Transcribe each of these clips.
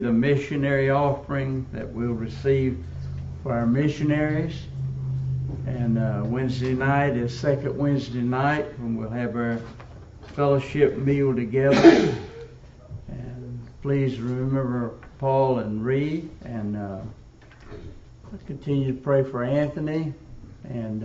the missionary offering that we'll receive for our missionaries. And Wednesday night is second Wednesday night when we'll have our fellowship meal together. And please remember Paul and Ree, and continue to pray for Anthony and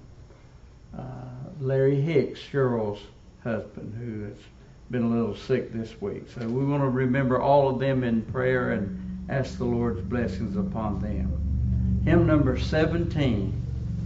Larry Hicks, Cheryl's husband, who has been a little sick this week. So we want to remember all of them in prayer and ask the Lord's blessings upon them. Hymn number 17.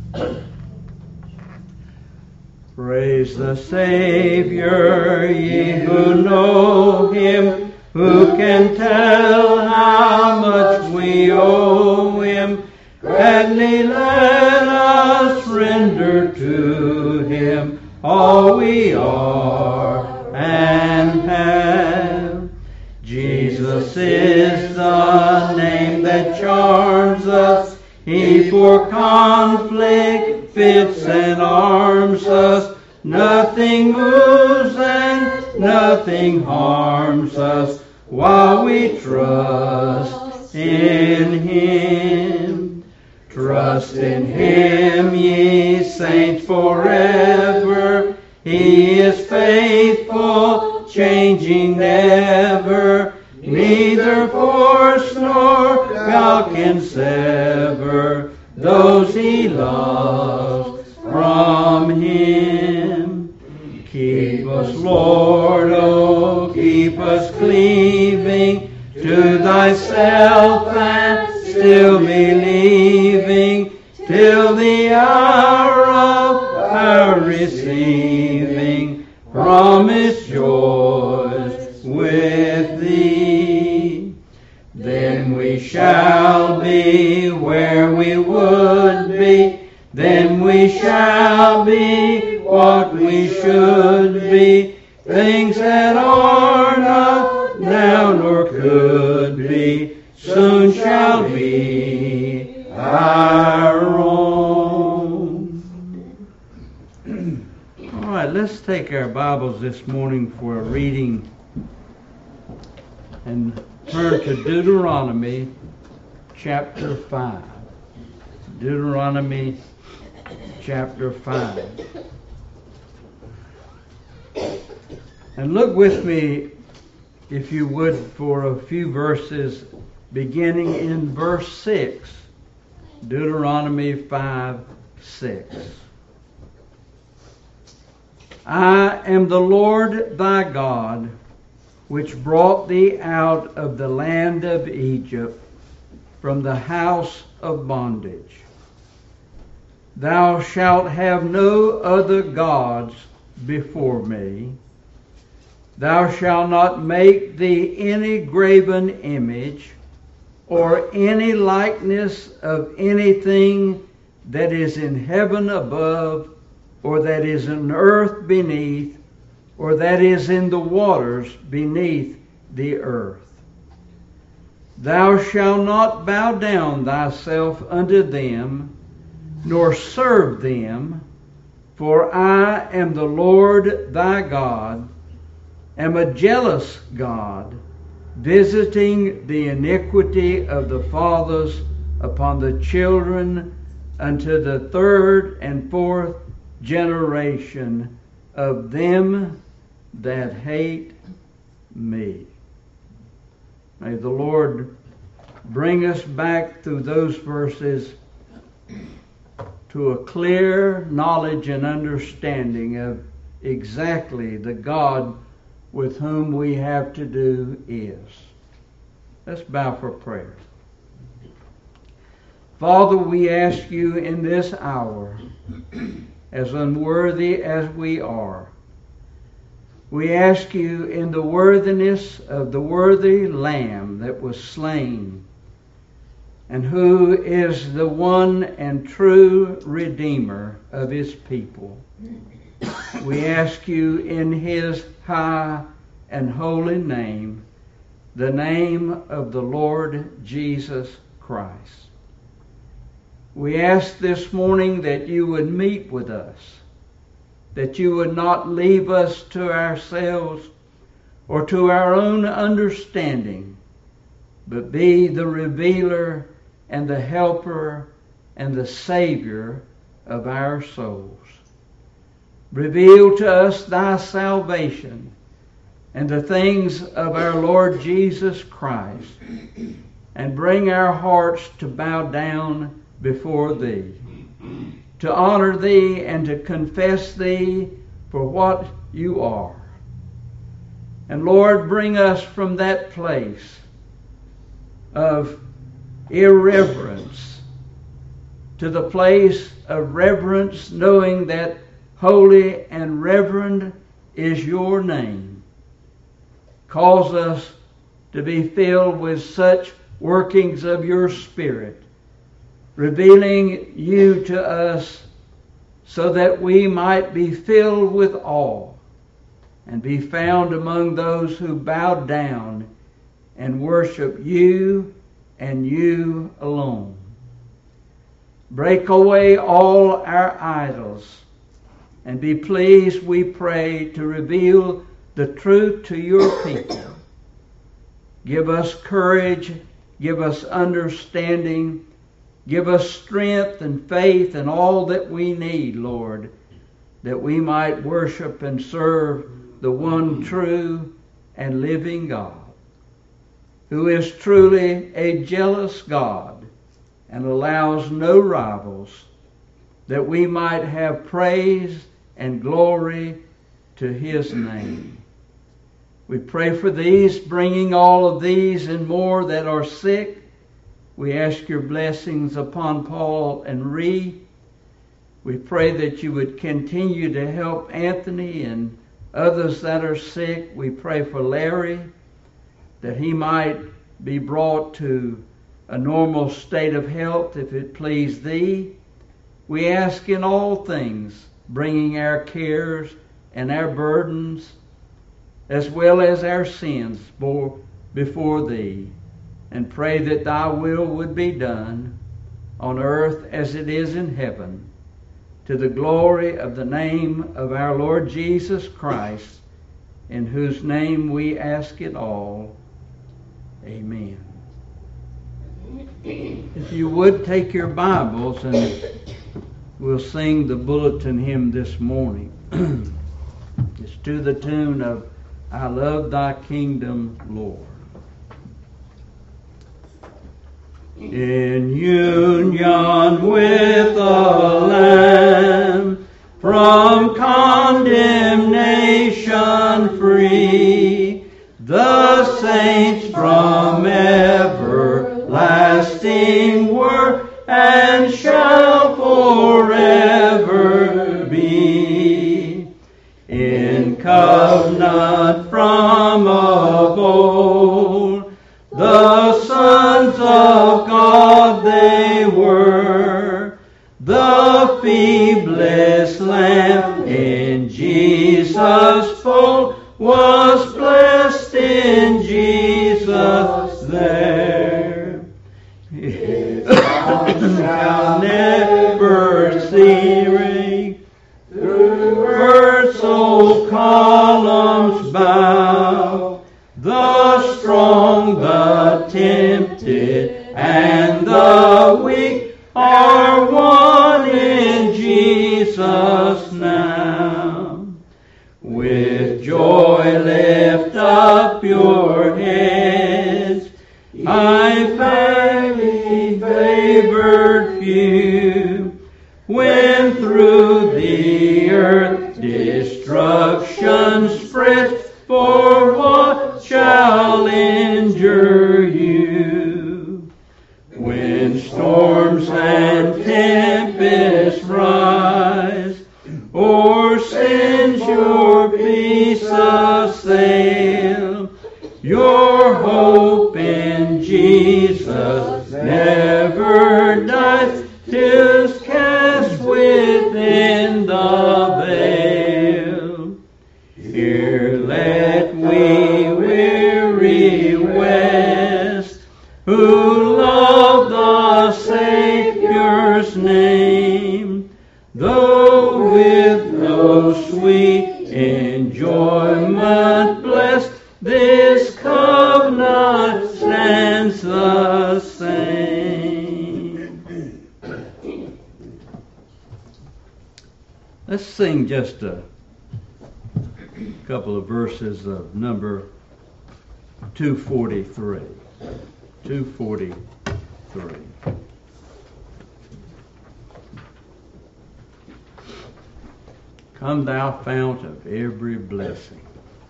Praise the Savior, ye who know Him, who can tell how much we owe Him. Gladly let us render to Him all we are and have. Jesus is the name that charms us. He for conflict fits and arms us. Nothing moves and nothing harms us while we trust in Him. Trust in Him, ye saints, forever. He is faithful, changing never. Neither force nor guile can sever those He loves from Him. Keep us, Lord, oh, keep us cleaving to Thyself and still believing till the hour of our receiving promised joys with Thee. Then we shall be where we would be. Then we shall be what we should be. Things that are not now nor could be soon shall be our own. All right, let's take our Bibles this morning for a reading and turn to Deuteronomy chapter 5. Deuteronomy chapter 5. And look with me, if you would, for a few verses beginning in verse 6. Deuteronomy 5:6. I am the Lord thy God, which brought thee out of the land of Egypt, from the house of bondage. Thou shalt have no other gods before me. Thou shalt not make thee any graven image, or any likeness of anything that is in heaven above, or that is in earth beneath, or that is in the waters beneath the earth. Thou shalt not bow down thyself unto them, nor serve them, for I am the Lord thy God, am a jealous God, visiting the iniquity of the fathers upon the children unto the third and fourth generation of them that hate me. May the Lord bring us back through those verses to a clear knowledge and understanding of exactly the God with whom we have to do is. Let's bow for prayer. Father, we ask you in this hour, as unworthy as we are, we ask you in the worthiness of the worthy Lamb that was slain, and who is the one and true Redeemer of His people. We ask you in His high and holy name, the name of the Lord Jesus Christ. We ask this morning that you would meet with us, that you would not leave us to ourselves or to our own understanding, but be the revealer and the helper and the Savior of our souls. Reveal to us thy salvation and the things of our Lord Jesus Christ, and bring our hearts to bow down before thee, to honor thee and to confess thee for what you are. And Lord, bring us from that place of irreverence to the place of reverence, knowing that holy and reverend is your name. Cause us to be filled with such workings of your Spirit, revealing you to us so that we might be filled with awe and be found among those who bow down and worship you and you alone. Break away all our idols and be pleased, we pray, to reveal the truth to your people. Give us courage, give us understanding, give us strength and faith and all that we need, Lord, that we might worship and serve the one true and living God, who is truly a jealous God and allows no rivals, that we might have praise and glory to his name. We pray for these, bringing all of these and more that are sick. We ask your blessings upon Paul and Ree. We pray that you would continue to help Anthony and others that are sick. We pray for Larry, that he might be brought to a normal state of health if it please thee. We ask in all things, bringing our cares and our burdens, as well as our sins before thee, and pray that thy will would be done on earth as it is in heaven, to the glory of the name of our Lord Jesus Christ, in whose name we ask it all. Amen. If you would take your Bibles, and we'll sing the bulletin hymn this morning. It's to the tune of I Love Thy Kingdom, Lord. In union with the Lamb, from condemnation free, the saints from everlasting were and shall forever be. In covenant from of old, the sons of God they were, the feeblest lamb in Jesus' fold was blessed in Jesus there. It shall never cease, through earth's old columns bow, the strong, the tempted, and the weak are one in Jesus now. With joy lift up your heads, I highly favored few, when through the earth destruction spreads, for what shall injure you? When storms and tempests rise, or sins your peace assail, your hope in Jesus never dies, 'tis cast within the veil. Here let we weary West, who love the Savior's name, though with no sweet enjoyment blessed, this covenant stands the same. Let's sing just a couple of verses of number 243. 243. Come thou fount of every blessing.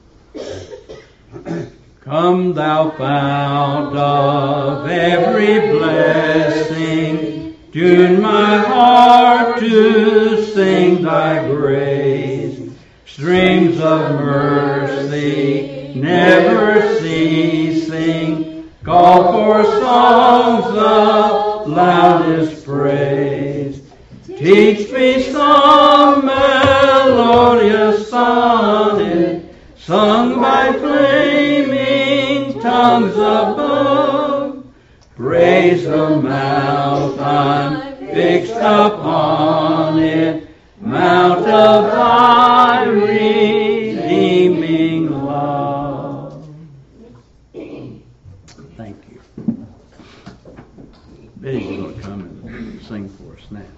Come thou fount of every blessing. Tune my heart to sing thy grace. Streams of mercy never ceasing. Call for songs of loudest praise. Teach me some melodious sonnet sung by flaming tongues above. Praise the mount I'm fixed upon it, mount of thy redeeming love. Thank you. Betty's going to come and sing for us now.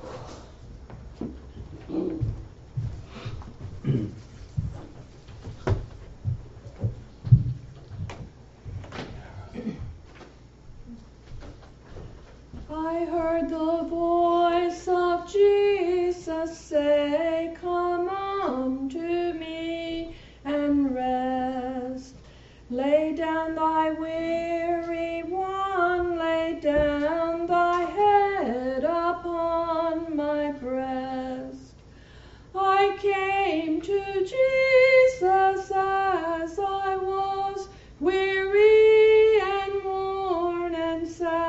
I heard the voice of Jesus say, "Come unto me and rest. Lay down thy weary one, lay down thy head upon my breast." I came to Jesus as I was, weary and worn and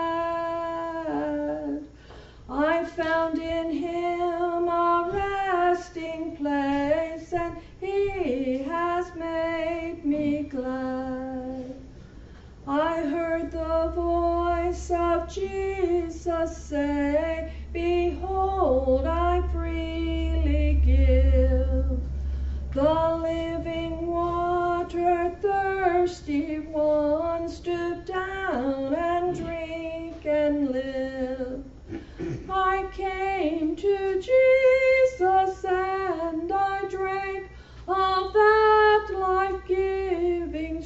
sad. I found in him a resting place, and he has made me glad. I heard the voice of Jesus say, "Behold, I freely give the living water. Thirsty one, stoop down and drink and live." I came to Jesus and I drank of that life-giving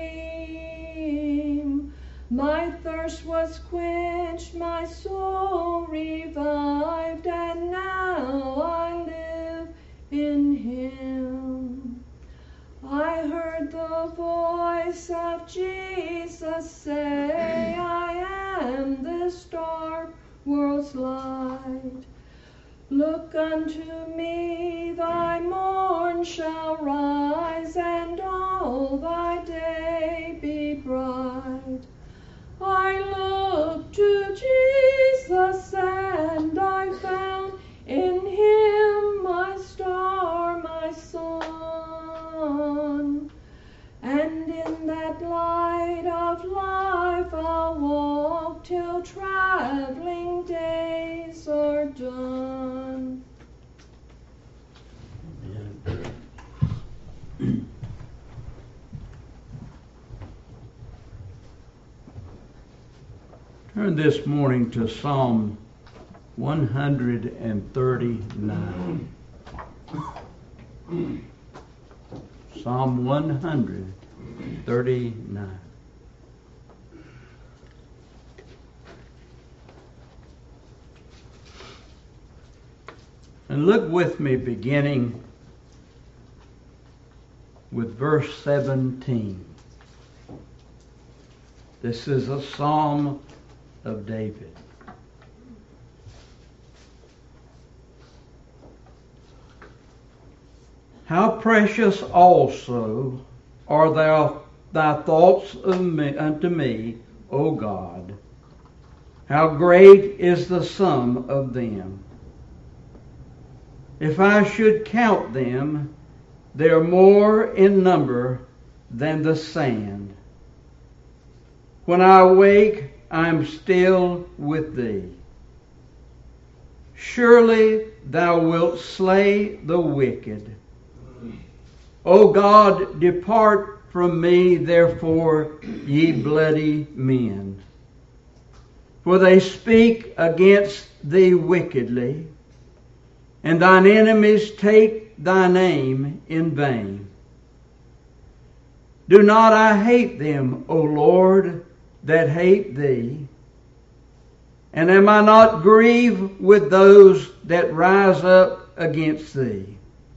stream. My thirst was quenched, my soul revived, and now I live in him. I heard the voice of Jesus say, "I am this dark world's light. Look unto me, thy morn shall rise, and all thy day be bright." I looked to Jesus and I found in him my star, my sun. And in that light of life I'll walk till traveling days are done. Turn this morning to Psalm 139. Psalm 139. And look with me beginning with verse 17. This is a psalm of David. How precious also are thy thoughts unto me, O God. How great is the sum of them. If I should count them, they are more in number than the sand. When I awake, I am still with thee. Surely thou wilt slay the wicked. O God, depart from me, therefore, ye bloody men. for they speak against thee wickedly, and thine enemies take thy name in vain. Do not I hate them, O Lord, that hate thee? And am I not grieved with those that rise up against thee?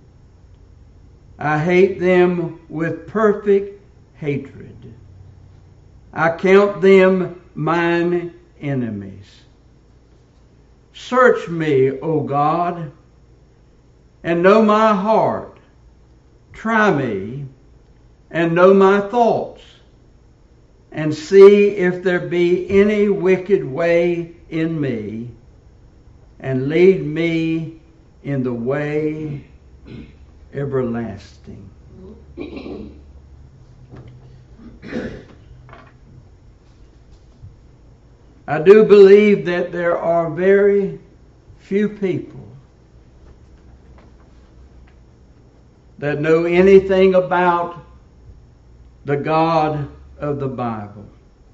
I hate them with perfect hatred. I count them mine enemies. Search me, O God, and know my heart. Try me and know my thoughts, and see if there be any wicked way in me, and lead me in the way everlasting. I do believe that there are very few people that know anything about the God of the Bible.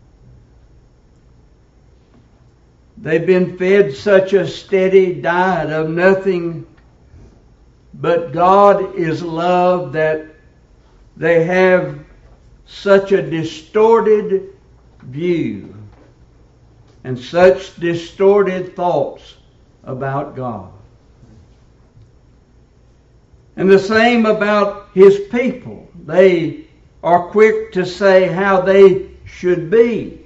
They've been fed such a steady diet of nothing but God is love that they have such a distorted view and such distorted thoughts about God. And the same about His people. They are quick to say how they should be,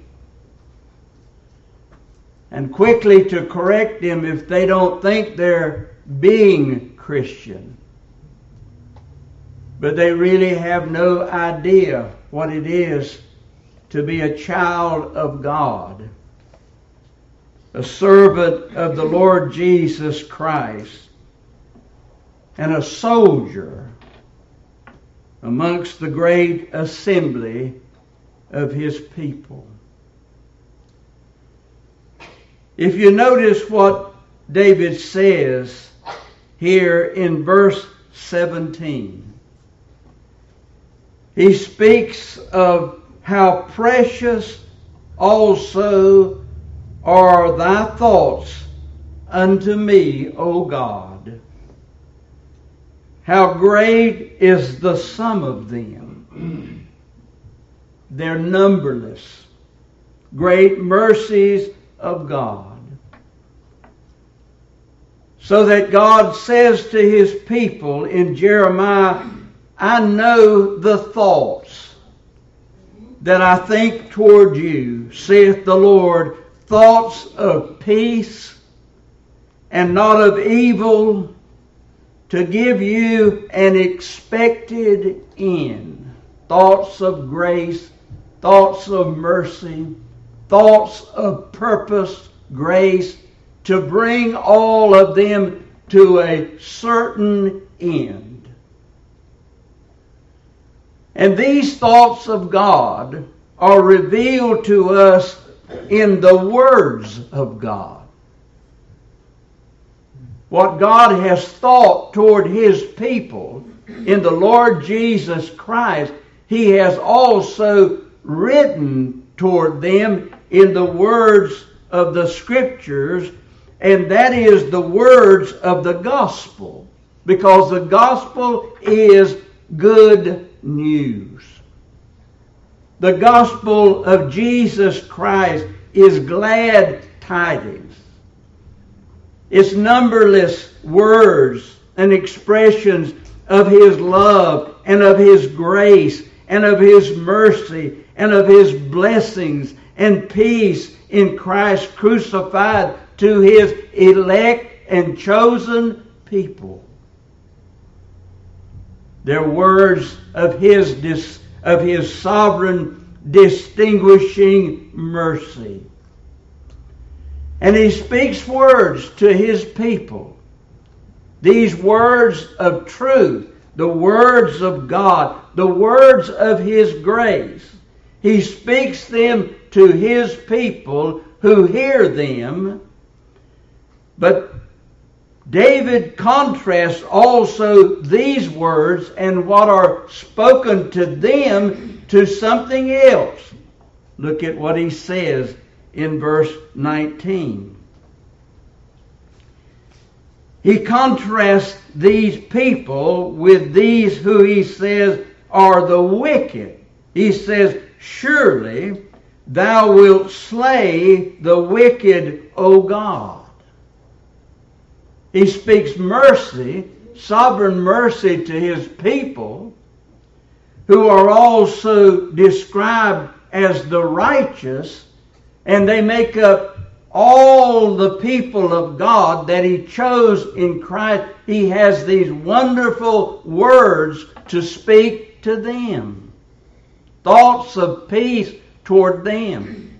and quickly to correct them if they don't think they're being Christian. But they really have no idea what it is to be a child of God, a servant of the Lord Jesus Christ, and a soldier amongst the great assembly of His people. If you notice what David says here in verse 17, he speaks of how precious also are thy thoughts unto me, O God. How great is the sum of them. They're numberless. Great mercies of God. So that God says to His people in Jeremiah, I know the thoughts that I think toward you, saith the Lord, thoughts of peace and not of evil, to give you an expected end. Thoughts of grace, thoughts of mercy, thoughts of purpose, grace, to bring all of them to a certain end. And these thoughts of God are revealed to us in the words of God. What God has thought toward His people in the Lord Jesus Christ, He has also written toward them in the words of the Scriptures, and that is the words of the gospel, because the gospel is good news. The gospel of Jesus Christ is glad tidings. It's numberless words and expressions of His love and of His grace and of His mercy and of His blessings and peace in Christ crucified to His elect and chosen people. They're words of His sovereign distinguishing mercy. And He speaks words to His people. These words of truth, the words of God, the words of His grace. He speaks them to His people who hear them. But David contrasts also these words and what are spoken to them to something else. Look at what he says in verse 19. He contrasts these people with these who he says are the wicked. He says, surely thou wilt slay the wicked, O God. He speaks mercy, sovereign mercy to his people, who are also described as the righteous, and they make up all the people of God that he chose in Christ. He has these wonderful words to speak to them. Thoughts of peace toward them.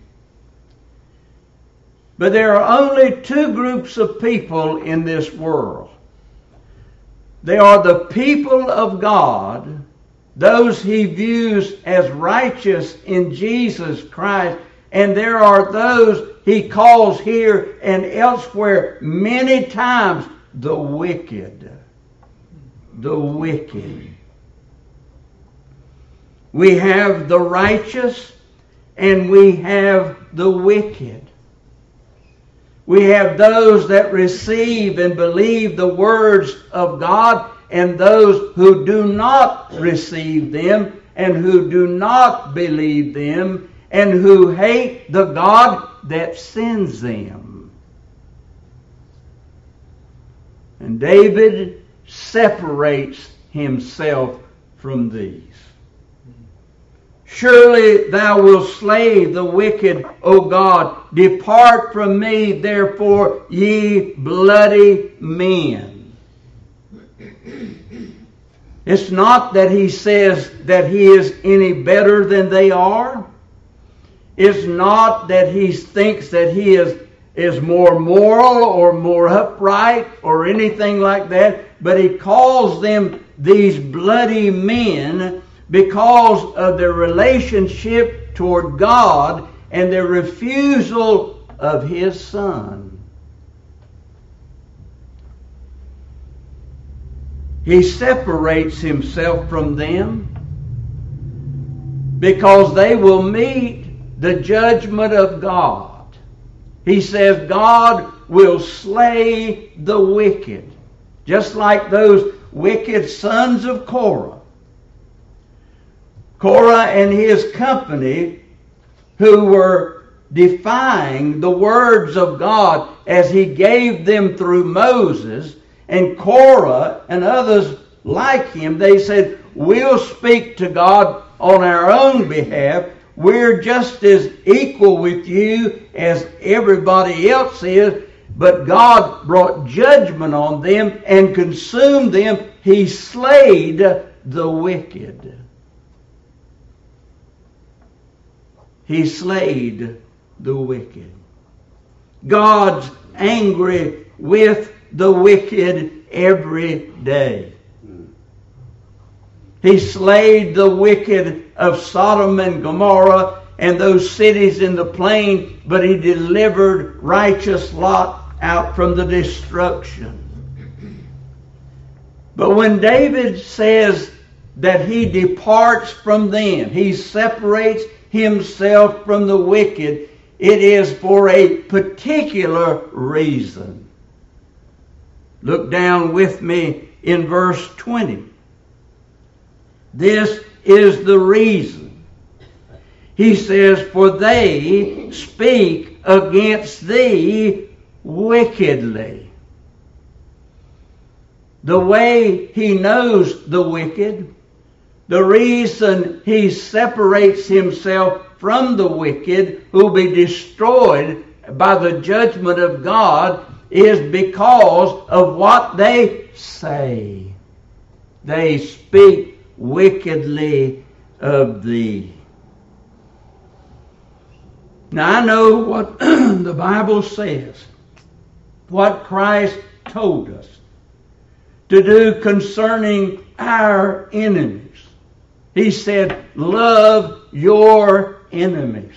But there are only two groups of people in this world. They are the people of God, those he views as righteous in Jesus Christ, and there are those he calls here and elsewhere many times the wicked. The wicked. We have the righteous and we have the wicked. We have those that receive and believe the words of God and those who do not receive them and who do not believe them and who hate the God that sends them. And David separates himself from these. Surely thou wilt slay the wicked, O God. Depart from me, therefore, ye bloody men. It's not that he says that he is any better than they are. It's not that he thinks that he is more moral or more upright or anything like that. But he calls them these bloody men because of their relationship toward God and their refusal of his Son. He separates himself from them because they will meet the judgment of God. He says God will slay the wicked, just like those wicked sons of Korah. Korah and his company, who were defying the words of God as he gave them through Moses, and Korah and others like him, they said, we'll speak to God on our own behalf. We're just as equal with you as everybody else is. But God brought judgment on them and consumed them. He slayed the wicked. He slayed the wicked. God's angry with the wicked every day. He slayed the wicked of Sodom and Gomorrah and those cities in the plain, but he delivered righteous Lot out from the destruction. But when David says that he departs from them, he separates himself from the wicked, it is for a particular reason. Look down with me in verse 20. This is the reason. He says, for they speak against thee wickedly. The way he knows the wicked, the reason he separates himself from the wicked who will be destroyed by the judgment of God is because of what they say. They speak wickedly of thee. Now I know what the Bible says, what Christ told us to do concerning our enemies. He said, love your enemies.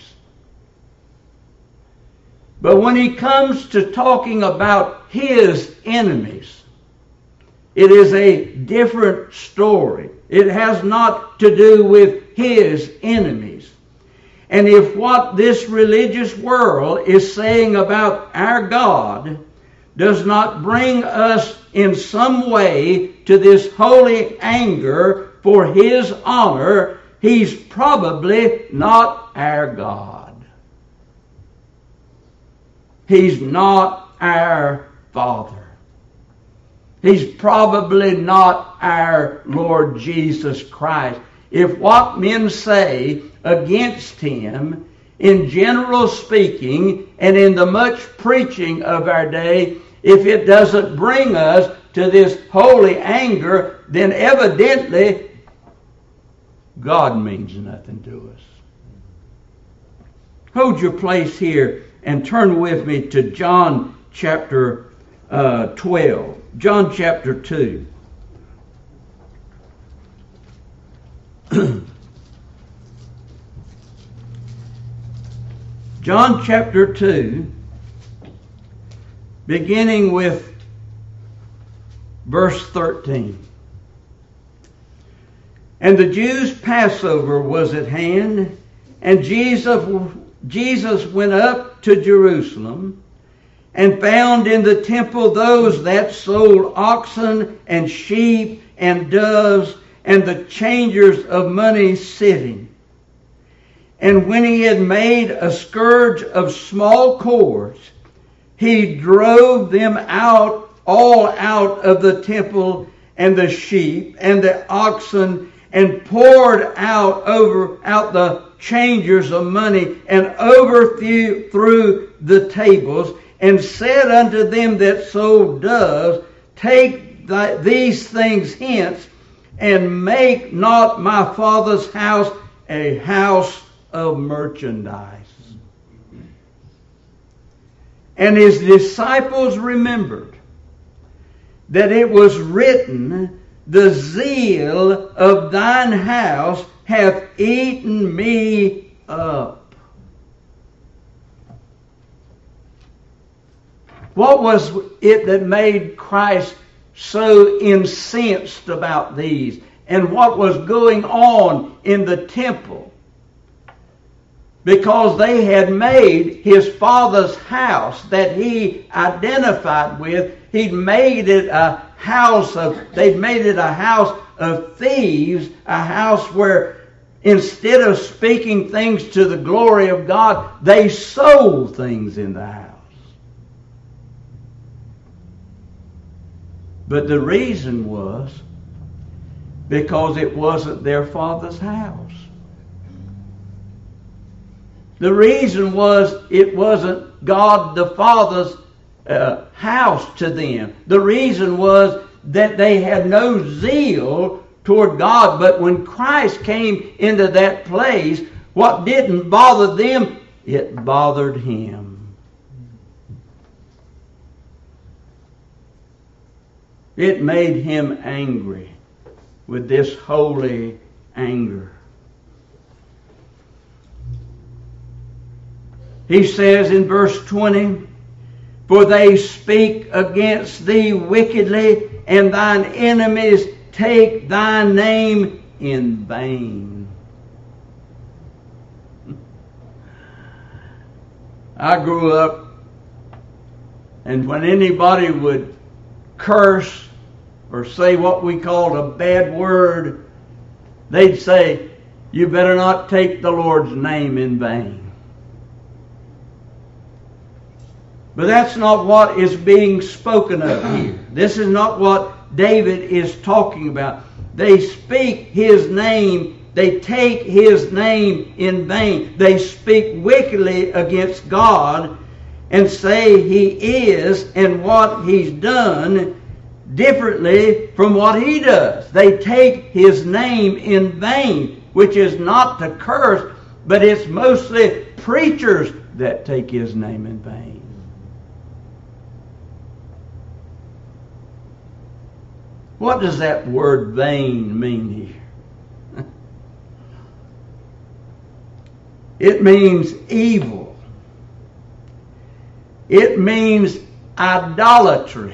But when he comes to talking about his enemies, it is a different story. It has not to do with his enemies. And if what this religious world is saying about our God does not bring us in some way to this holy anger for His honor, He's probably not our God. He's not our Father. He's probably not our Lord Jesus Christ. If what men say against Him, in general speaking, and in the much preaching of our day, if it doesn't bring us to this holy anger, then evidently God means nothing to us. Hold your place here and turn with me to John chapter 12. John chapter 2. John chapter 2, beginning with verse 13. And the Jews' Passover was at hand, and Jesus went up to Jerusalem, and found in the temple those that sold oxen and sheep and doves, and the changers of money sitting. And when he had made a scourge of small cords, he drove them all out of the temple, and the sheep and the oxen, and poured out the changers of money, and overthrew the tables, and said unto them that sold doves, Take these things hence, and make not my Father's house a house of merchandise. And his disciples remembered that it was written, The zeal of thine house hath eaten me up. What was it that made Christ so incensed about these? And what was going on in the temple? Because they had made his Father's house that he identified with, they'd made it a house of thieves, a house where instead of speaking things to the glory of God, they sold things in the house. But the reason was because it wasn't their Father's house. The reason was it wasn't God the Father's house to them. The reason was that they had no zeal toward God. But when Christ came into that place, what didn't bother them, it bothered Him. It made Him angry with this holy anger. He says in verse 20, For they speak against thee wickedly, and thine enemies take thy name in vain. I grew up, and when anybody would curse or say what we called a bad word, they'd say, You better not take the Lord's name in vain. But that's not what is being spoken of here. This is not what David is talking about. They speak His name, they take His name in vain. They speak wickedly against God and say He is and what He's done differently from what He does. They take His name in vain, which is not to curse, but it's mostly preachers that take His name in vain. What does that word vain mean here? It means evil. It means idolatry.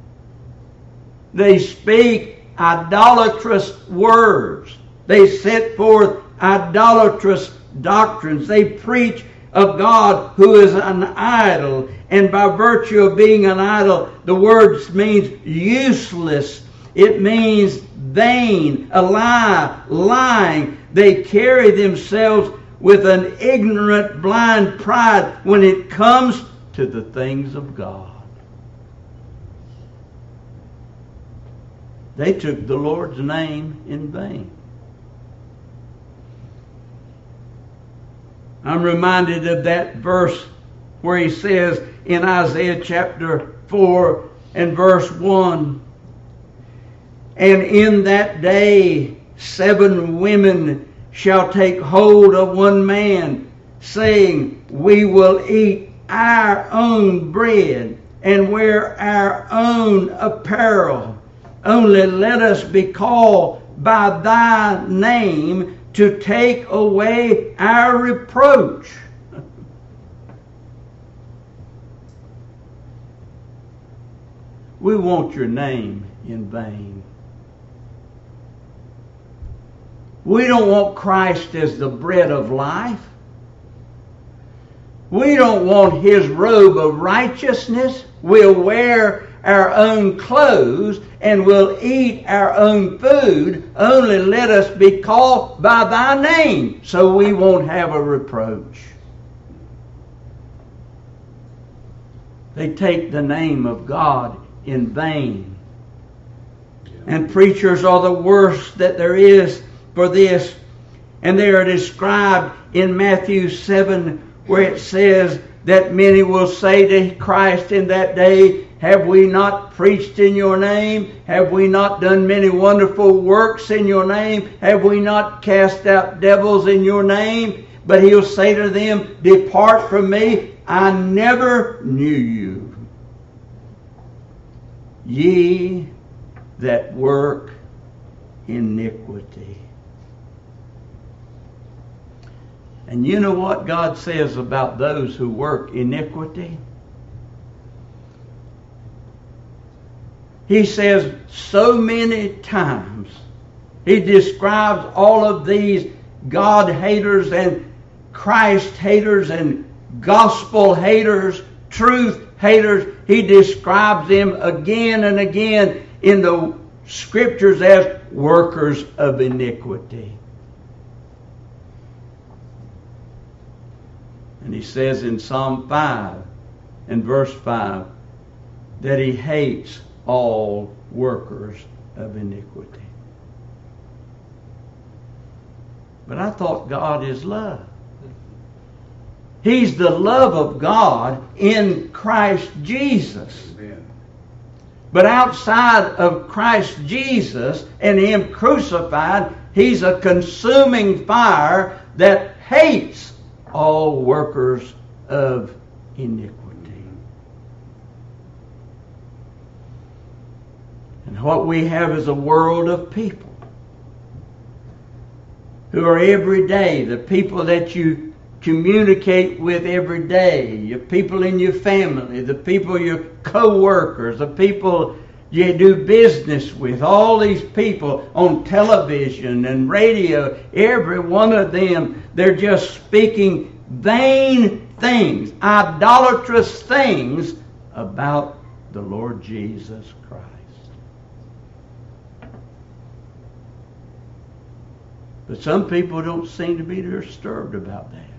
They speak idolatrous words. They set forth idolatrous doctrines. They preach of God who is an idol. And by virtue of being an idol, the word means useless. It means vain, a lie, lying. They carry themselves with an ignorant, blind pride when it comes to the things of God. They took the Lord's name in vain. I'm reminded of that verse where he says in Isaiah chapter 4 and verse 1, "And in that day 7 women shall take hold of one man, saying, We will eat our own bread and wear our own apparel. Only let us be called by thy name to take away our reproach." We want your name in vain. We don't want Christ as the bread of life. We don't want His robe of righteousness. We'll wear our own clothes and we'll eat our own food. Only let us be called by thy name so we won't have a reproach. They take the name of God in vain. And preachers are the worst that there is for this. And they are described in Matthew 7 where it says that many will say to Christ in that day, "Have we not preached in your name? Have we not done many wonderful works in your name? Have we not cast out devils in your name?" But He'll say to them, "Depart from me, I never knew you. Ye that work iniquity." And you know what God says about those who work iniquity? He says so many times, He describes all of these God haters and Christ haters and gospel haters, truth haters. He describes them again and again in the Scriptures as workers of iniquity. And He says in Psalm 5 and verse 5 that He hates all workers of iniquity. But I thought God is love. He's the love of God in Christ Jesus. Amen. But outside of Christ Jesus and Him crucified, He's a consuming fire that hates all workers of iniquity. And what we have is a world of people who are every day, the people that you communicate with every day, your people in your family, the people, your co-workers, the people you do business with, all these people on television and radio, every one of them, they're just speaking vain things, idolatrous things about the Lord Jesus Christ. But some people don't seem to be disturbed about that.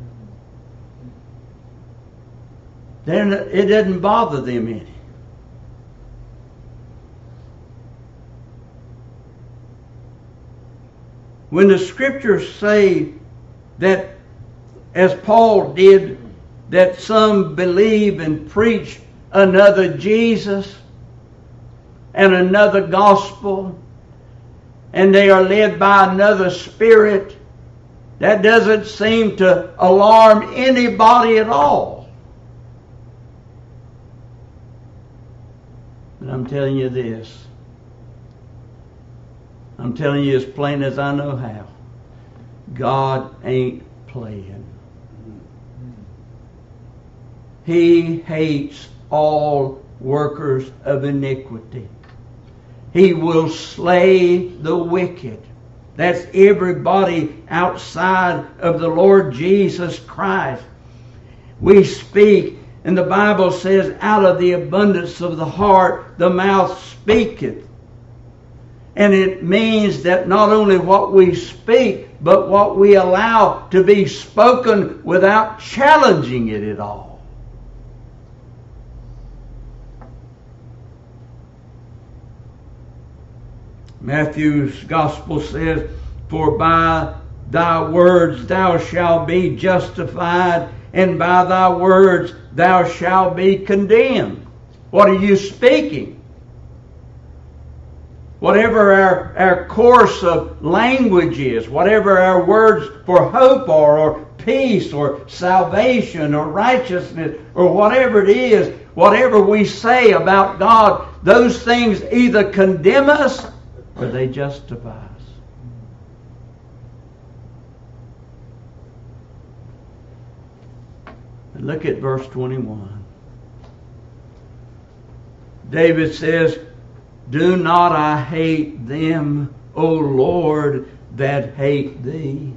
Then it doesn't bother them any. When the Scriptures say that, as Paul did, that some believe and preach another Jesus and another gospel, and they are led by another spirit, that doesn't seem to alarm anybody at all. But I'm telling you this. I'm telling you as plain as I know how. God ain't playing. He hates all workers of iniquity. He will slay the wicked. That's everybody outside of the Lord Jesus Christ. We speak, and the Bible says, out of the abundance of the heart, the mouth speaketh. And it means that not only what we speak, but what we allow to be spoken without challenging it at all. Matthew's Gospel says, for by thy words thou shalt be justified, and by thy words thou shalt be condemned. What are you speaking? Whatever our course of language is, whatever our words for hope are, or peace, or salvation, or righteousness, or whatever it is, whatever we say about God, those things either condemn us or they justify us. And look at verse 21. David says, do not I hate them, O Lord, that hate thee?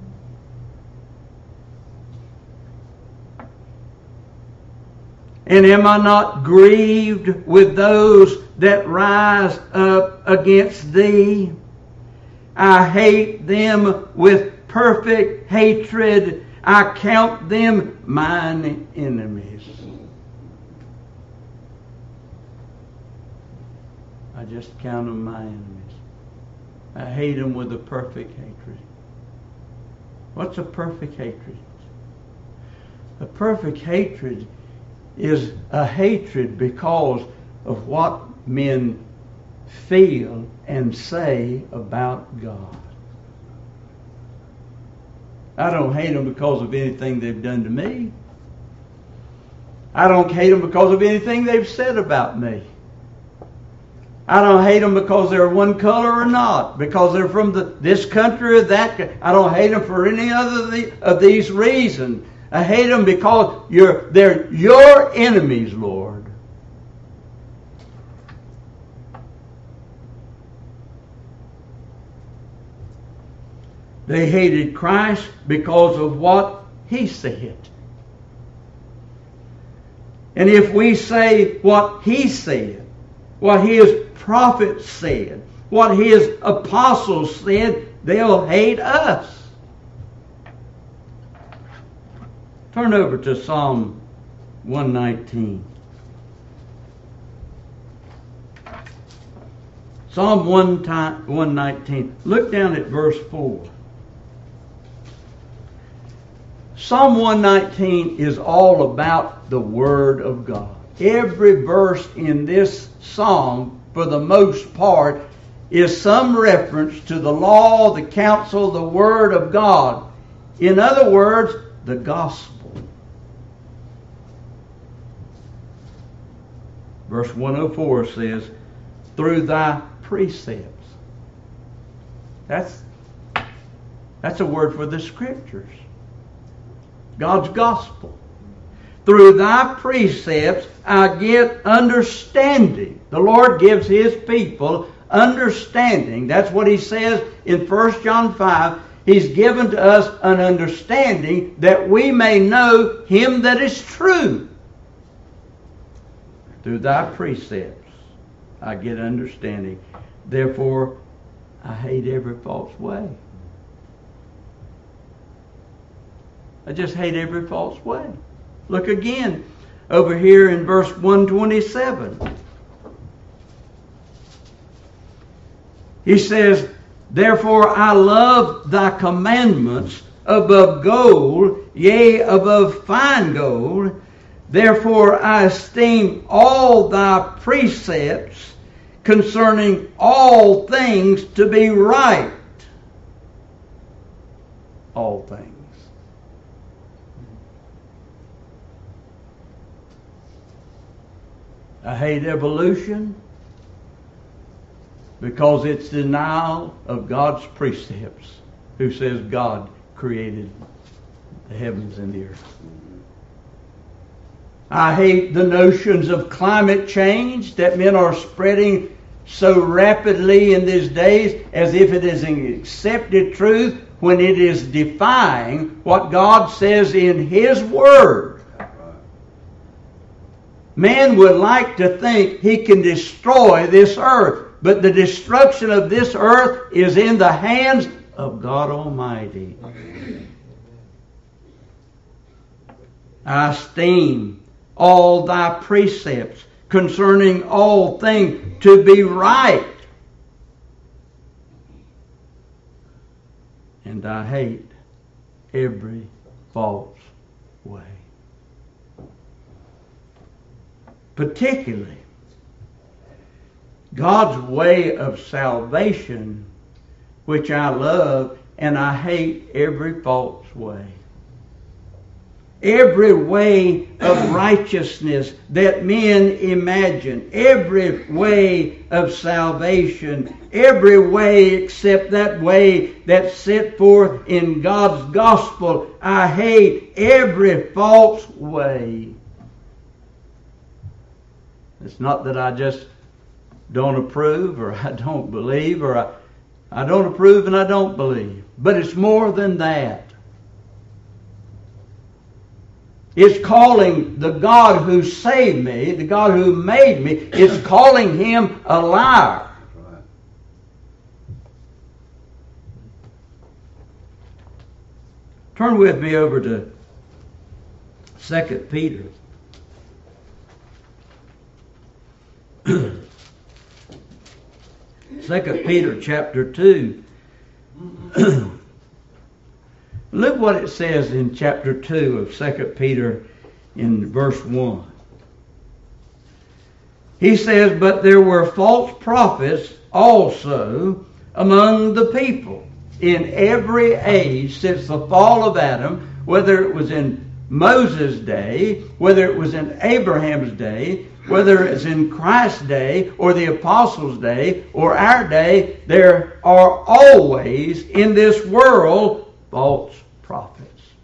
And am I not grieved with those that rise up against thee? I hate them with perfect hatred. I count them mine enemies. I just count them my enemies. I hate them with a perfect hatred. What's a perfect hatred? A perfect hatred is a hatred because of what men feel and say about God. I don't hate them because of anything they've done to me. I don't hate them because of anything they've said about me. I don't hate them because they're one color or not, because they're from this country or that. I don't hate them for any other of these reasons. I hate them because they're your enemies, Lord. They hated Christ because of what He said. And if we say what He said, what His prophets said, what His apostles said, they'll hate us. Turn over to Psalm 119. Psalm 119. Look down at verse 4. Psalm 119 is all about the Word of God. Every verse in this psalm, for the most part, is some reference to the law, the counsel, the Word of God. In other words, the gospel. Verse 104 says, through thy precepts. That's a word for the Scriptures. God's gospel. Through thy precepts I get understanding. The Lord gives His people understanding. That's what He says in 1 John 5. He's given to us an understanding that we may know Him that is true. Through thy precepts I get understanding. Therefore, I hate every false way. I just hate every false way. Look again over here in verse 127. He says, therefore I love thy commandments above gold, yea, above fine gold. Therefore I esteem all thy precepts concerning all things to be right. All things. I hate evolution because it's denial of God's precepts, who says God created the heavens and the earth. I hate the notions of climate change, that men are spreading so rapidly in these days as if it is an accepted truth when it is defying what God says in His Word. Man would like to think he can destroy this earth, but the destruction of this earth is in the hands of God Almighty. I esteem all thy precepts concerning all things to be right, and I hate every false way. Particularly, God's way of salvation, which I love, and I hate every false way. Every way of righteousness that men imagine, every way of salvation, every way except that way that's set forth in God's gospel, I hate every false way. It's not that I just don't approve or I don't believe or I don't approve and I don't believe. But it's more than that. It's calling the God who saved me, the God who made me, it's calling Him a liar. Turn with me over to 2 Peter. 2 Peter chapter 2. Look what it says in chapter 2 of 2 Peter in verse 1. He says, "But there were false prophets also among the people in every age since the fall of Adam, whether it was in Moses' day, whether it was in Abraham's day, whether it's in Christ's day or the apostles' day or our day, there are always in this world false prophets.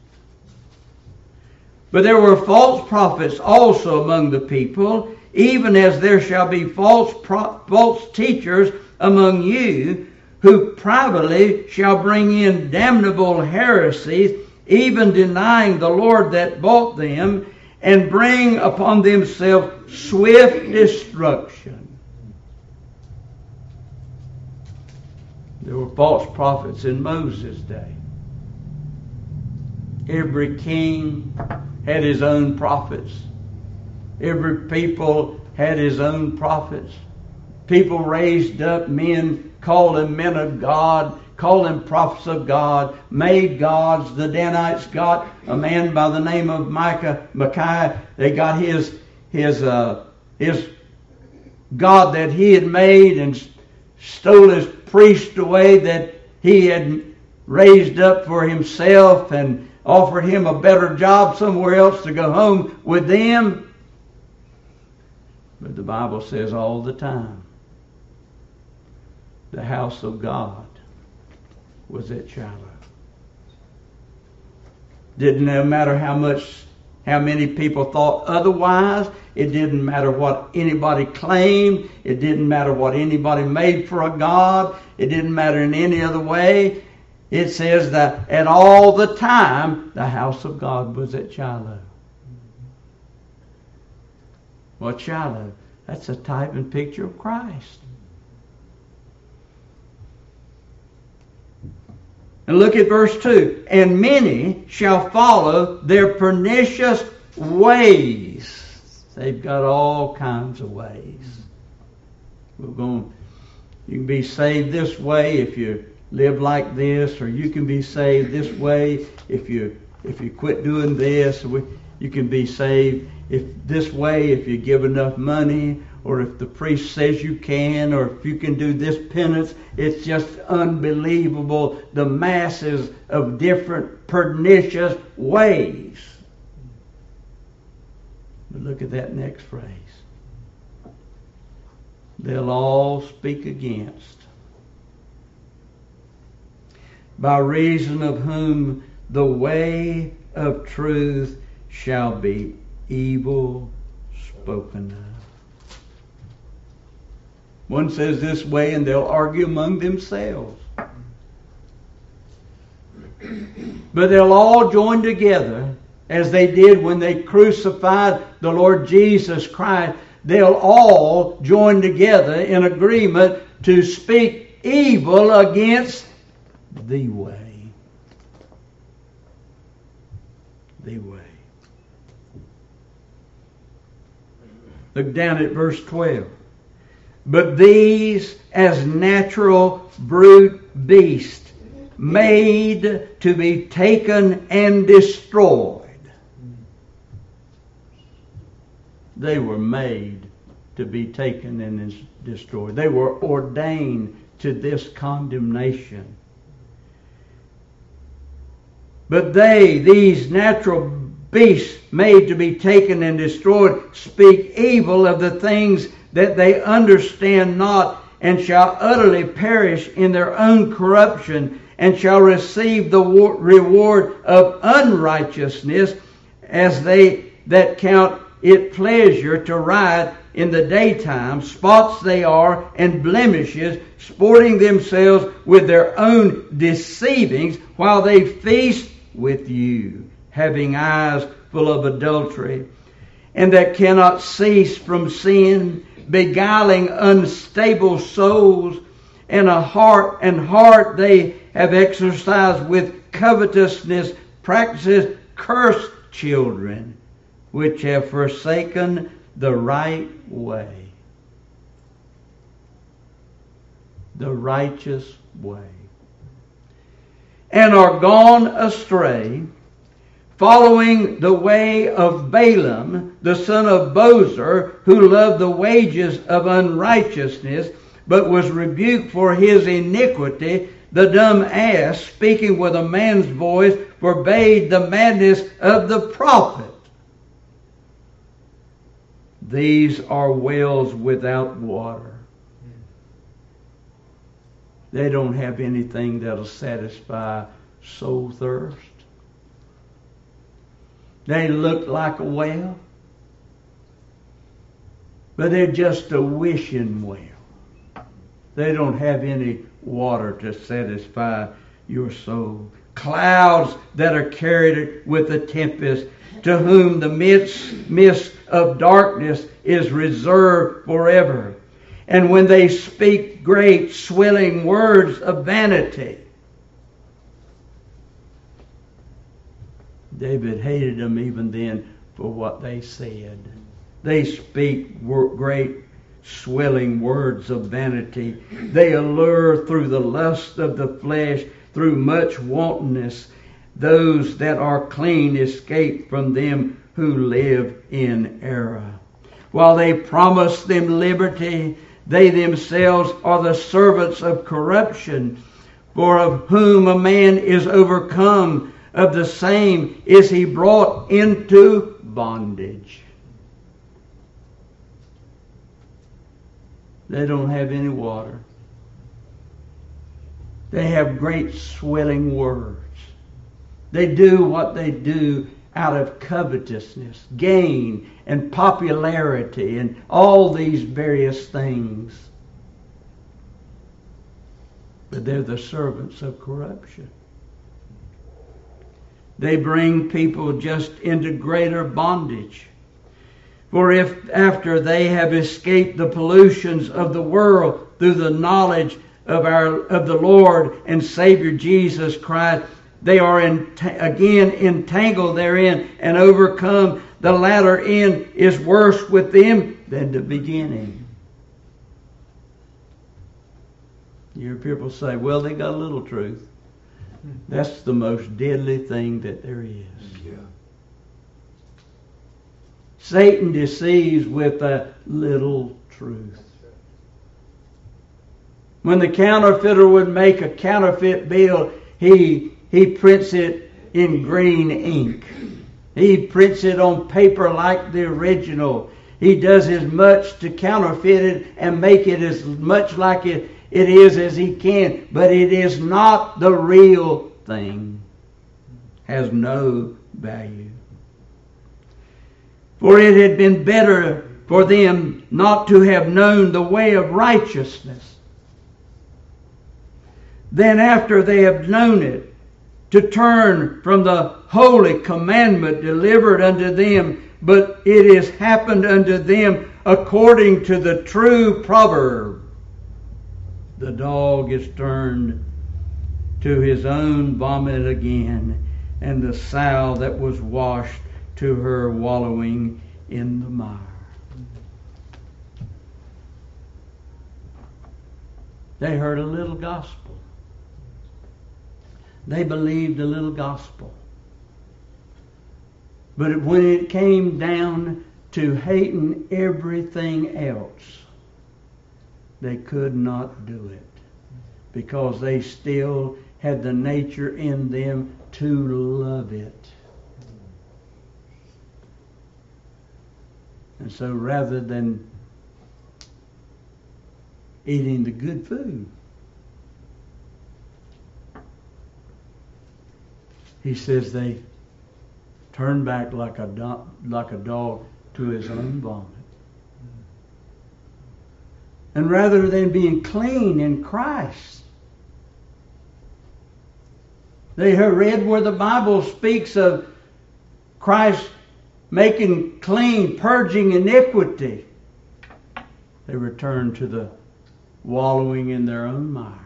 But there were false prophets also among the people, even as there shall be false teachers among you, who privately shall bring in damnable heresies, even denying the Lord that bought them, and bring upon themselves swift destruction." There were false prophets in Moses' day. Every king had his own prophets. Every people had his own prophets. People raised up men, called them men of God, called them prophets of God, made gods. The Danites got a man by the name of Micaiah. They got his God that he had made and stole his priest away that he had raised up for himself and offered him a better job somewhere else to go home with them. But the Bible says all the time, the house of God was at Shiloh. Didn't matter how many people thought otherwise. It didn't matter what anybody claimed. It didn't matter what anybody made for a God. It didn't matter in any other way. It says that at all the time, the house of God was at Shiloh. What's Shiloh? That's a type and picture of Christ. And look at verse 2. "And many shall follow their pernicious ways." They've got all kinds of ways. You can be saved this way if you live like this, or you can be saved this way if you quit doing this. You can be saved this way if you give enough money, or if the priest says you can, or if you can do this penance. It's just unbelievable, the masses of different pernicious ways. But look at that next phrase. They'll all speak against, by reason of whom the way of truth shall be evil spoken of. One says this way and they'll argue among themselves. But they'll all join together as they did when they crucified the Lord Jesus Christ. They'll all join together in agreement to speak evil against the way. The way. Look down at verse 12. But these as natural brute beasts, made to be taken and destroyed. They were made to be taken and destroyed. They were ordained to this condemnation. But they, these natural beasts made to be taken and destroyed, speak evil of the things that they understand not, and shall utterly perish in their own corruption, and shall receive the reward of unrighteousness, as they that count it pleasure to ride in the daytime. Spots they are, and blemishes, sporting themselves with their own deceivings, while they feast with you, having eyes full of adultery, and that cannot cease from sin, beguiling unstable souls, and a heart they have exercised with covetousness, practices cursed children, which have forsaken the right way, the righteous way, and are gone astray, following the way of Balaam, the son of Bosor, who loved the wages of unrighteousness, but was rebuked for his iniquity. The dumb ass, speaking with a man's voice, forbade the madness of the prophet. These are wells without water. They don't have anything that'll satisfy soul thirst. They look like a well, but they're just a wishing well. They don't have any water to satisfy your soul. Clouds that are carried with the tempest, to whom the mist of darkness is reserved forever. And when they speak great swelling words of vanity. David hated them even then for what they said. They speak great swelling words of vanity. They allure through the lust of the flesh, through much wantonness. Those that are clean escape from them who live in error. While they promise them liberty, they themselves are the servants of corruption. For of whom a man is overcome, of the same is he brought into bondage. They don't have any water. They have great swelling words. They do what they do out of covetousness, gain, and popularity, and all these various things. But they're the servants of corruption. They bring people just into greater bondage. For if after they have escaped the pollutions of the world through the knowledge of the Lord and Savior Jesus Christ, they are again entangled therein and overcome, the latter end is worse with them than the beginning. You hear people say, well, they got a little truth. That's the most deadly thing that there is. Yeah. Satan deceives with a little truth. When the counterfeiter would make a counterfeit bill, he prints it in green ink. He prints it on paper like the original. He does as much to counterfeit it and make it as much like it is as he can. But it is not the real thing. Has no value. For it had been better for them not to have known the way of righteousness. Then after they have known it, to turn from the holy commandment delivered unto them, but it is happened unto them according to the true proverb. The dog is turned to his own vomit again, and the sow that was washed to her wallowing in the mire. They heard a little gospel. They believed a little gospel. But when it came down to hating everything else, they could not do it, because they still had the nature in them to love it. And so rather than eating the good food, he says they turned back like a dog to his own vomit. And rather than being clean in Christ, they have read where the Bible speaks of Christ making clean, purging iniquity. They return to the wallowing in their own mire.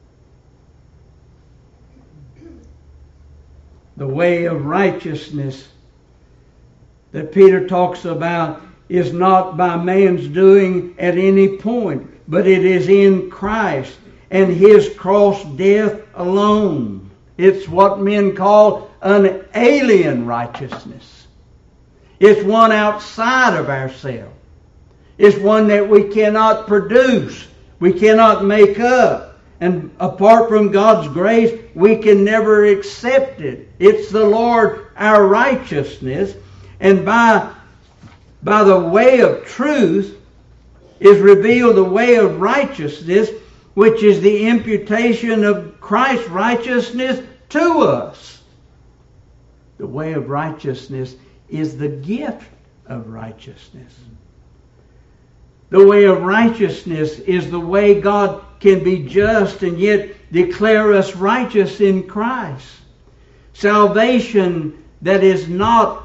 The way of righteousness that Peter talks about is not by man's doing at any point, but it is in Christ and His cross death alone. It's what men call an alien righteousness. It's one outside of ourselves. It's one that we cannot produce. We cannot make up. And apart from God's grace, we can never accept it. It's the Lord, our righteousness. And by the way of truth is revealed the way of righteousness, which is the imputation of Christ's righteousness to us. The way of righteousness is the gift of righteousness. The way of righteousness is the way God can be just and yet declare us righteous in Christ. Salvation that is not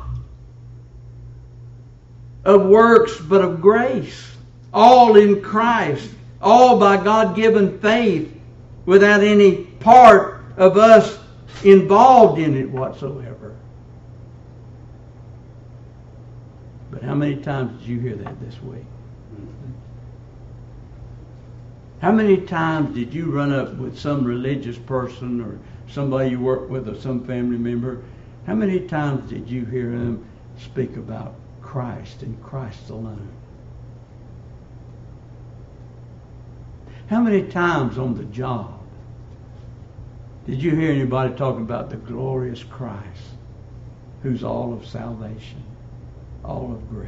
of works but of grace. All in Christ. All by God-given faith without any part of us involved in it whatsoever. But how many times did you hear that this week? How many times did you run up with some religious person or somebody you work with or some family member? How many times did you hear them speak about Christ and Christ alone? How many times on the job did you hear anybody talking about the glorious Christ, who's all of salvation, all of grace?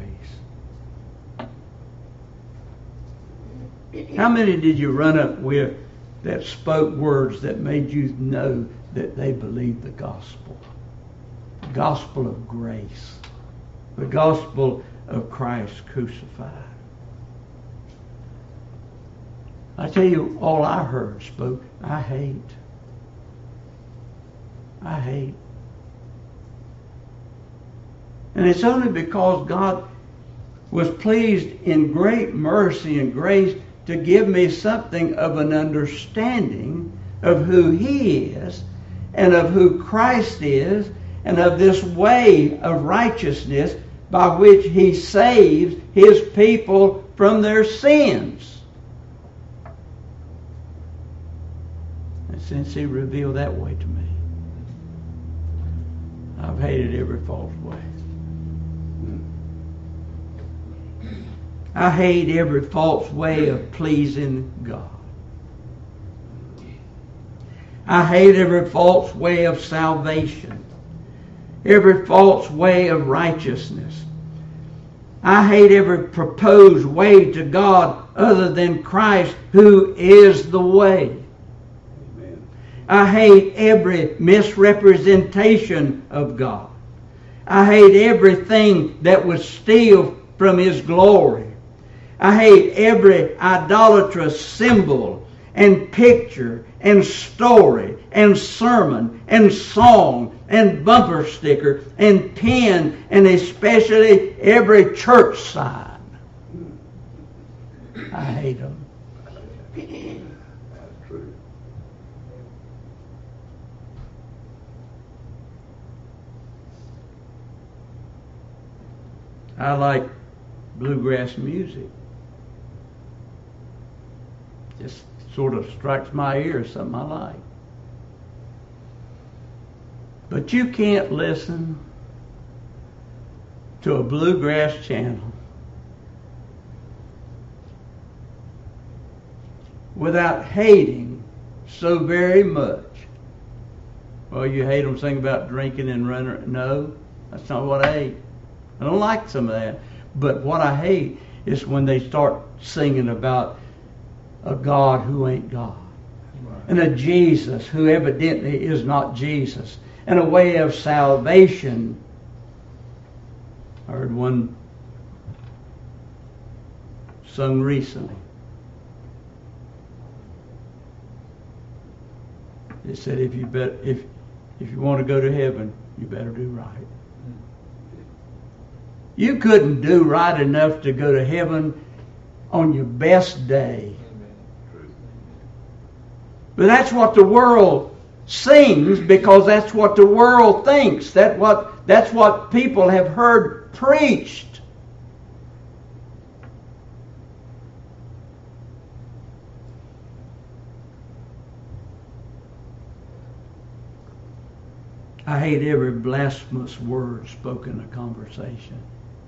How many did you run up with that spoke words that made you know that they believed the gospel? The gospel of grace. The gospel of Christ crucified. I tell you, all I heard spoke, I hate. I hate. And it's only because God was pleased in great mercy and grace to give me something of an understanding of who He is and of who Christ is and of this way of righteousness by which He saves His people from their sins. And since He revealed that way to me, I've hated every false way. I hate every false way of pleasing God. I hate every false way of salvation. Every false way of righteousness. I hate every proposed way to God other than Christ, who is the way. Amen. I hate every misrepresentation of God. I hate everything that would steal from His glory. I hate every idolatrous symbol and picture and story and sermon and song and bumper sticker and pin, and especially every church sign. I hate them. That's true. I like bluegrass music. Just sort of strikes my ear, something I like. But you can't listen to a bluegrass channel without hating so very much. Well, you hate them singing about drinking and running. No, that's not what I hate. I don't like some of that. But what I hate is when they start singing about a God who ain't God. Right. And a Jesus who evidently is not Jesus. And a way of salvation. I heard one sung recently. It said, if you want to go to heaven, you better do right. You couldn't do right enough to go to heaven on your best day. But that's what the world sings, because that's what the world thinks. That's what people have heard preached. I hate every blasphemous word spoken in a conversation.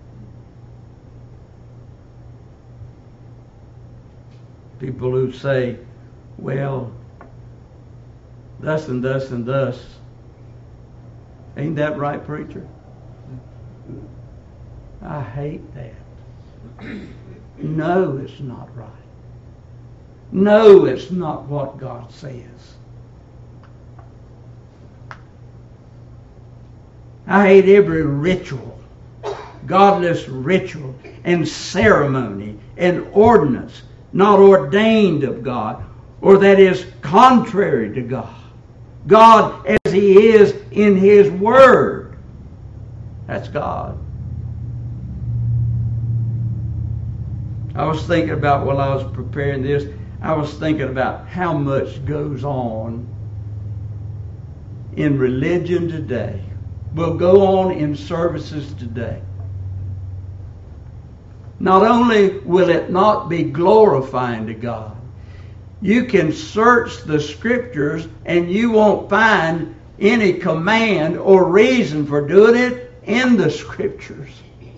People who say, well, thus and thus and thus. Ain't that right, preacher? I hate that. No, it's not right. No, it's not what God says. I hate every ritual, godless ritual and ceremony and ordinance not ordained of God, or that is contrary to God. God as He is in His Word. That's God. I was thinking about, while I was preparing this, I was thinking about how much goes on in religion today. Will go on in services today. Not only will it not be glorifying to God, you can search the Scriptures and you won't find any command or reason for doing it in the Scriptures.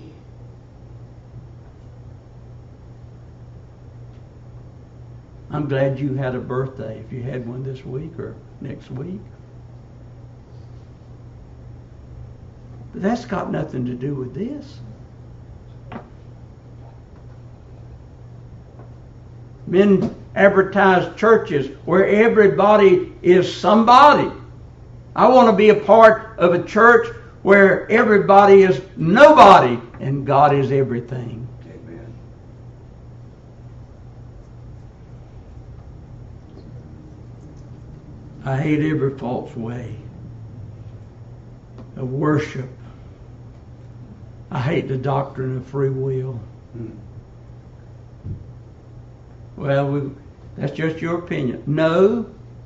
I'm glad you had a birthday, if you had one this week or next week. But that's got nothing to do with this. Men advertise churches where everybody is somebody. I want to be a part of a church where everybody is nobody and God is everything. Amen. I hate every false way of worship. I hate the doctrine of free will. Well, that's just your opinion. No.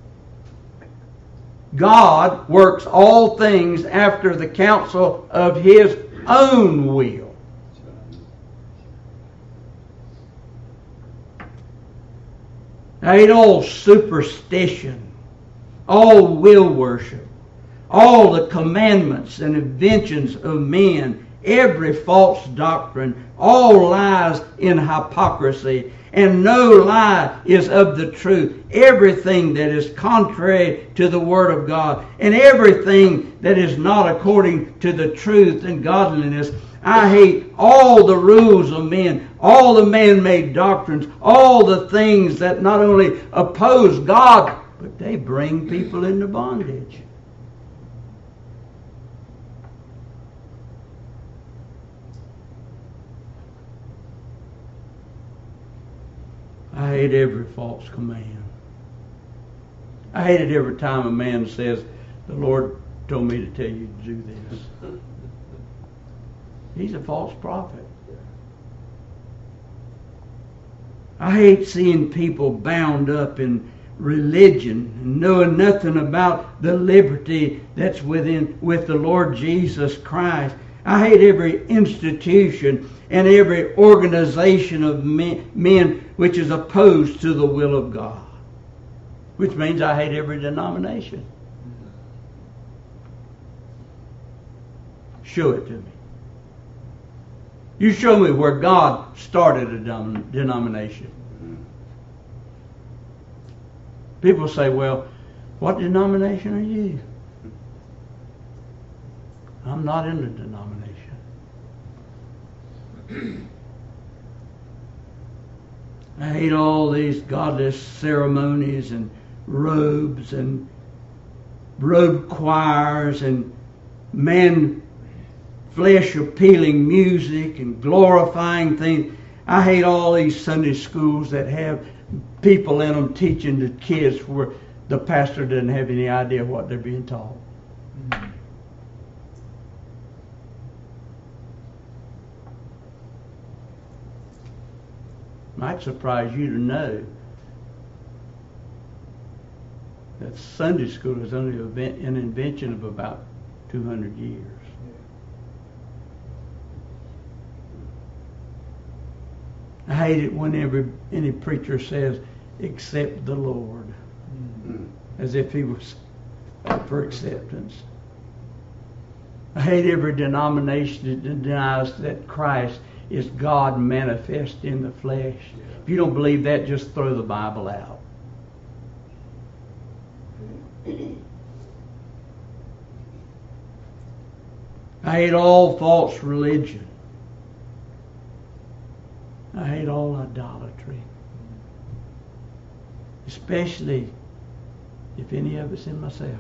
God works all things after the counsel of His own will. I hate all superstition, all will worship, all the commandments and inventions of men, every false doctrine, all lies in hypocrisy, and no lie is of the truth. Everything that is contrary to the Word of God, and everything that is not according to the truth and godliness. I hate all the rules of men, all the man-made doctrines, all the things that not only oppose God, but they bring people into bondage. I hate every false command. I hate it every time a man says, the Lord told me to tell you to do this. He's a false prophet. I hate seeing people bound up in religion and knowing nothing about the liberty that's with the Lord Jesus Christ. I hate every institution and every organization of men which is opposed to the will of God. Which means I hate every denomination. Show it to me. You show me where God started a denomination. People say, well, what denomination are you? I'm not in a denomination. I hate all these godless ceremonies and robes and robe choirs and flesh appealing music and glorifying things. I hate all these Sunday schools that have people in them teaching the kids where the pastor doesn't have any idea what they're being taught. Might surprise you to know that Sunday school is only an invention of about 200 years. I hate it whenever any preacher says, accept the Lord, as if he was up for acceptance. I hate every denomination that denies that Christ is God manifest in the flesh. If you don't believe that, just throw the Bible out. I hate all false religion. I hate all idolatry. Especially if any of it's in myself.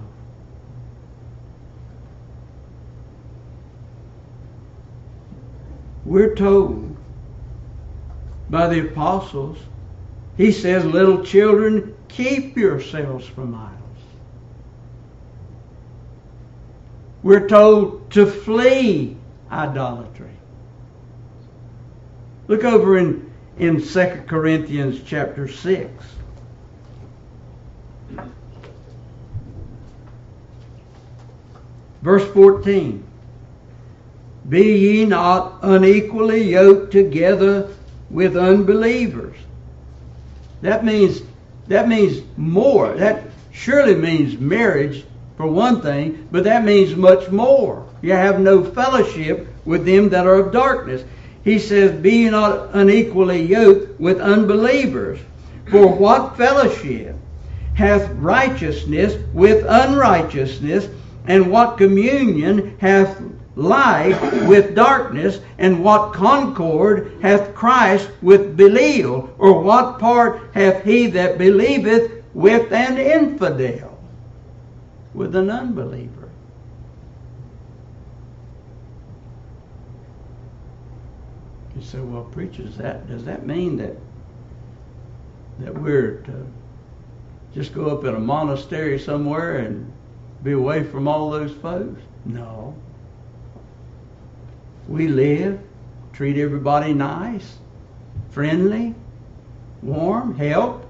We're told by the apostles, he says, little children, keep yourselves from idols. We're told to flee idolatry. Look over in 2 Corinthians chapter 6. Verse 14. Be ye not unequally yoked together with unbelievers. That means more. That surely means marriage for one thing, but that means much more. You have no fellowship with them that are of darkness. He says, be ye not unequally yoked with unbelievers. For what fellowship hath righteousness with unrighteousness? And what communion hath light with darkness? And what concord hath Christ with Belial? Or what part hath he that believeth with an infidel? With an unbeliever. You say, well, preacher, does that mean that we're to just go up in a monastery somewhere and be away from all those folks? No. We live, treat everybody nice, friendly, warm, help.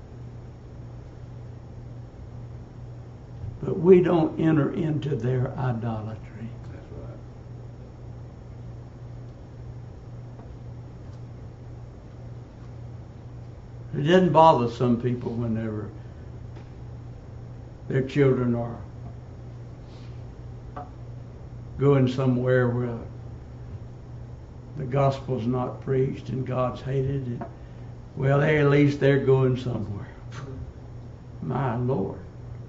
But we don't enter into their idolatry. That's right. It doesn't bother some people whenever their children are going somewhere where the gospel's not preached and God's hated. And, well, at least they're going somewhere. My Lord.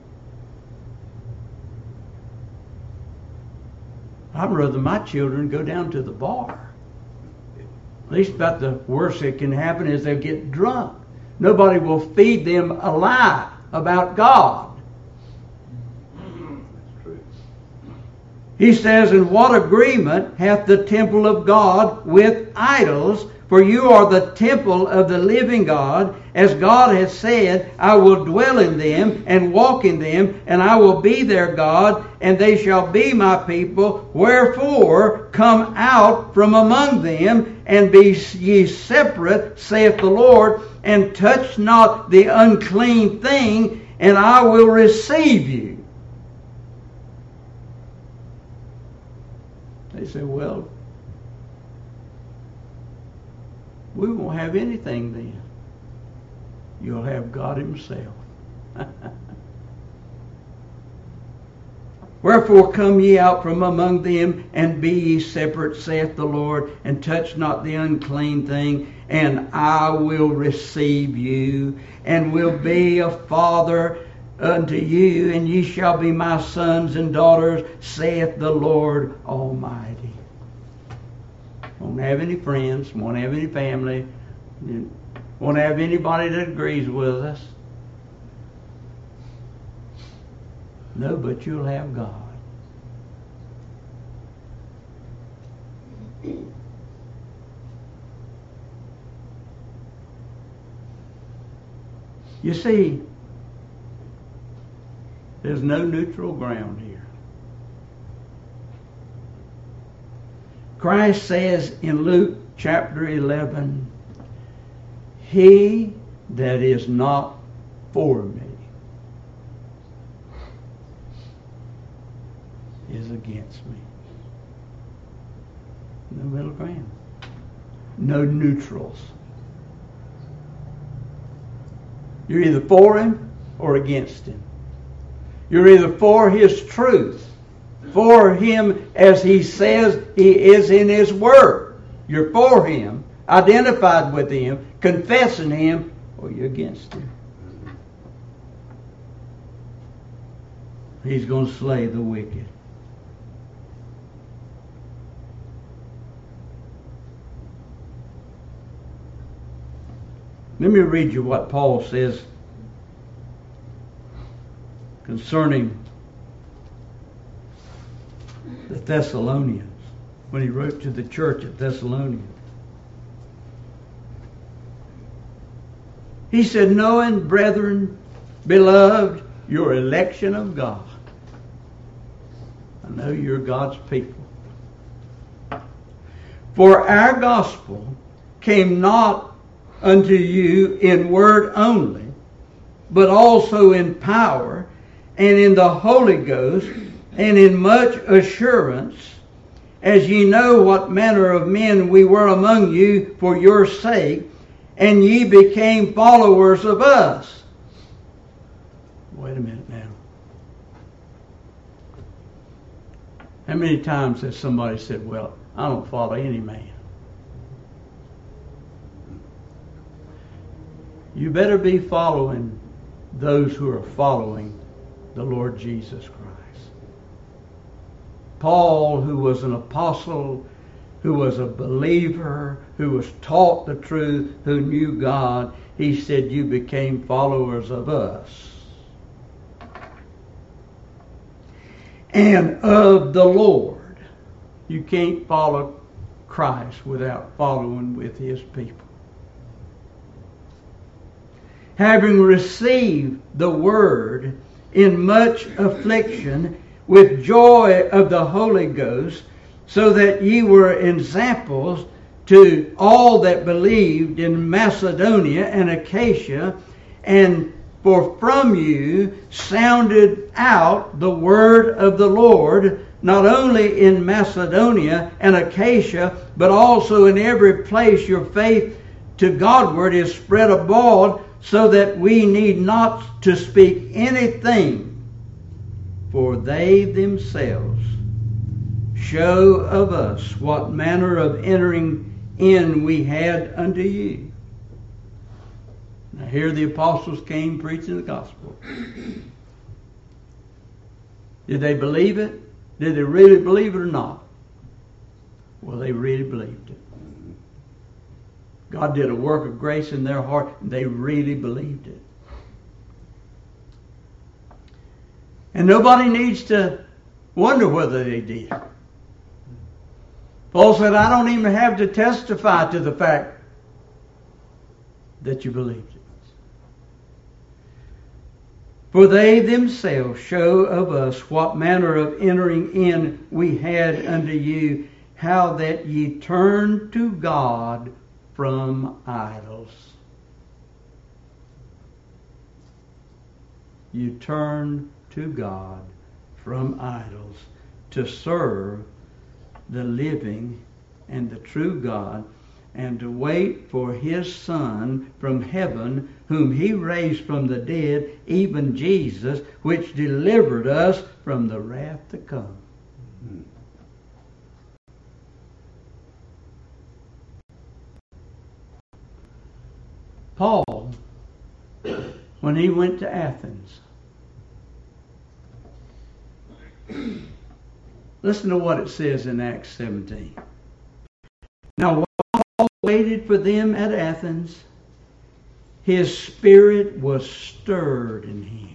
I'd rather my children go down to the bar. At least about the worst that can happen is they'll get drunk. Nobody will feed them a lie about God. That's true. He says, and what agreement hath the temple of God with idols? For you are the temple of the living God. As God has said, I will dwell in them and walk in them, and I will be their God, and they shall be my people. Wherefore, come out from among them, and be ye separate, saith the Lord, and touch not the unclean thing, and I will receive you. They say, well, we won't have anything then. You'll have God Himself. Wherefore come ye out from among them, and be ye separate, saith the Lord, and touch not the unclean thing, and I will receive you, and will be a father unto you, and ye shall be my sons and daughters, saith the Lord Almighty. Won't have any friends, won't have any family, won't have anybody that agrees with us. No, but you'll have God. You see, there's no neutral ground here. Christ says in Luke chapter 11, he that is not for me is against me. No middle ground. No neutrals. You're either for Him or against Him. You're either for His truth, for Him as He says He is in His Word. You're for Him, identified with Him, confessing Him, or you're against Him. He's going to slay the wicked. Let me read you what Paul says concerning the Thessalonians when he wrote to the church at Thessalonica. He said, knowing, brethren, beloved, your election of God. I know you're God's people. For our gospel came not unto you in word only, but also in power, and in the Holy Ghost, and in much assurance, as ye know what manner of men we were among you for your sake, and ye became followers of us. Wait a minute now. How many times has somebody said, well, I don't follow any man? You better be following those who are following the Lord Jesus Christ. Paul, who was an apostle, who was a believer, who was taught the truth, who knew God, he said, you became followers of us. And of the Lord. You can't follow Christ without following with His people. Having received the word in much affliction with joy of the Holy Ghost, so that ye were examples to all that believed in Macedonia and Achaia, and for from you sounded out the word of the Lord, not only in Macedonia and Achaia, but also in every place your faith to Godward is spread abroad, so that we need not to speak anything, for they themselves show of us what manner of entering in we had unto you. Now here the apostles came preaching the gospel. Did they believe it? Did they really believe it or not? Well, they really believed it. God did a work of grace in their heart, and they really believed it. And nobody needs to wonder whether they did. Paul said, I don't even have to testify to the fact that you believed it. For they themselves show of us what manner of entering in we had unto you, how that ye turned to God from idols. You turned to God from idols to serve the living and the true God, and to wait for His Son from heaven, whom He raised from the dead, even Jesus, which delivered us from the wrath to come. Paul, when he went to Athens, listen to what it says in Acts 17. Now, while Paul waited for them at Athens, his spirit was stirred in him.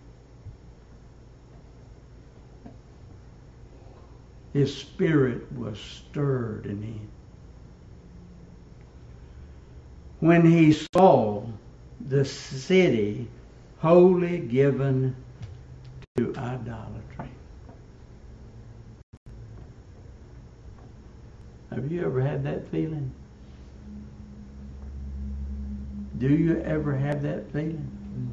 His spirit was stirred in him when he saw the city wholly given to idolatry. Have you ever had that feeling? Do you ever have that feeling?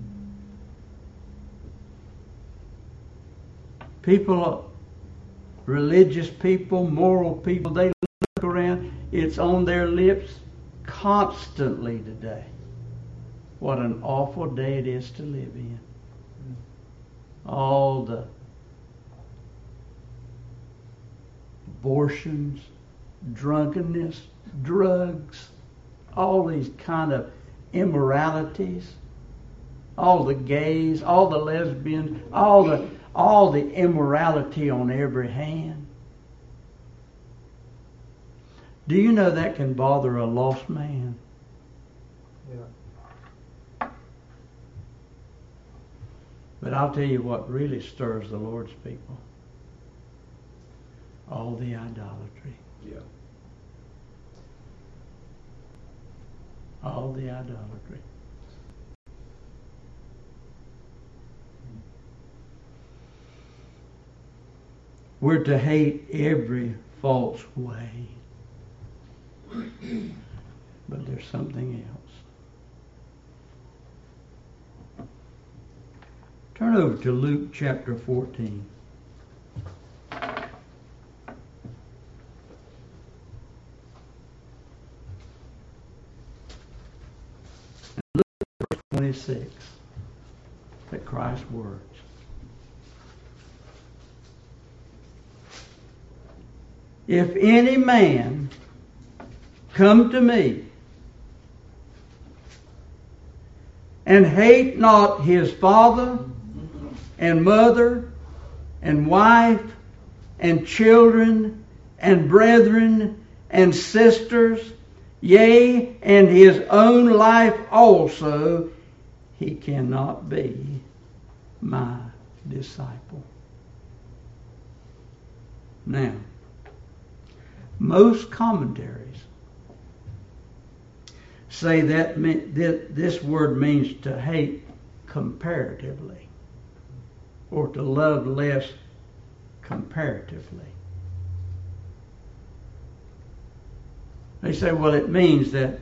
People, religious people, moral people, they look around, it's on their lips constantly today. What an awful day it is to live in. All the abortions, drunkenness, drugs, all these kind of immoralities, all the gays, all the lesbians, all the immorality on every hand. Do you know that can bother a lost man? Yeah. But I'll tell you what really stirs the Lord's people. All the idolatry. Yeah. All the idolatry. We're to hate every false way. But there's something else. Turn over to Luke chapter 14. Luke verse 26. At Christ's words. If any man come to me and hate not his father and mother and wife and children and brethren and sisters, yea, and his own life also, he cannot be my disciple. Now, most commentaries say that this word means to hate comparatively, or to love less comparatively. They say, well, it means that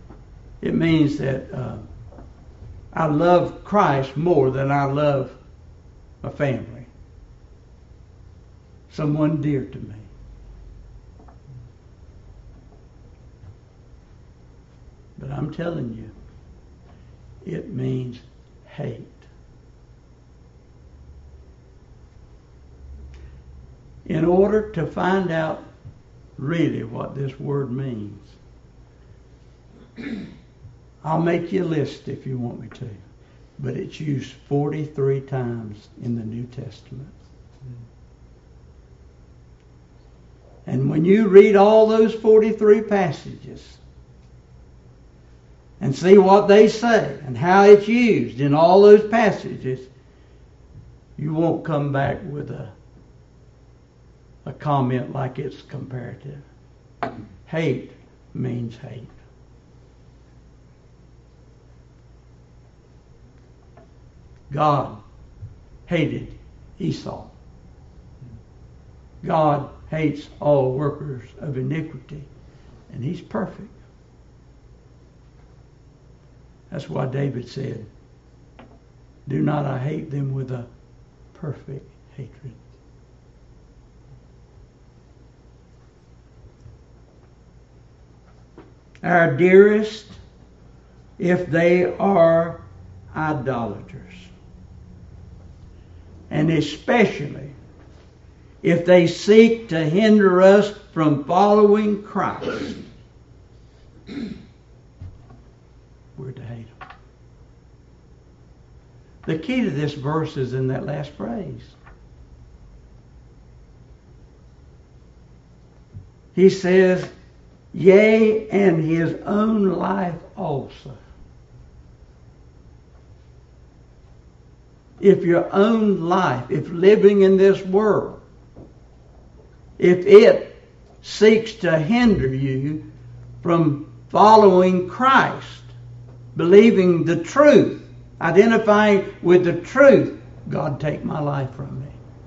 I love Christ more than I love a family, someone dear to me. But I'm telling you, it means hate. In order to find out really what this word means, I'll make you a list if you want me to, but it's used 43 times in the New Testament. And when you read all those 43 passages and see what they say and how it's used in all those passages, you won't come back with a comment like it's comparative. Hate means hate. God hated Esau. God hates all workers of iniquity, and He's perfect. That's why David said, do not I hate them with a perfect hatred. Our dearest, if they are idolaters, and especially if they seek to hinder us from following Christ, we're to hate them. The key to this verse is in that last phrase. He says, yea, and his own life also. If your own life, if living in this world, if it seeks to hinder you from following Christ, believing the truth, identifying with the truth, God, take my life from me.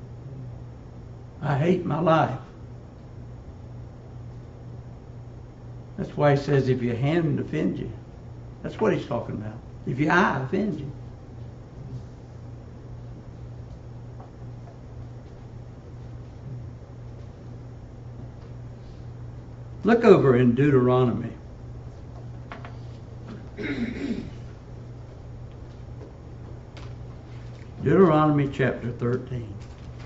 I hate my life. That's why He says if your hand offends you. That's what He's talking about. If your eye offends you. Look over in Deuteronomy. Deuteronomy chapter 13.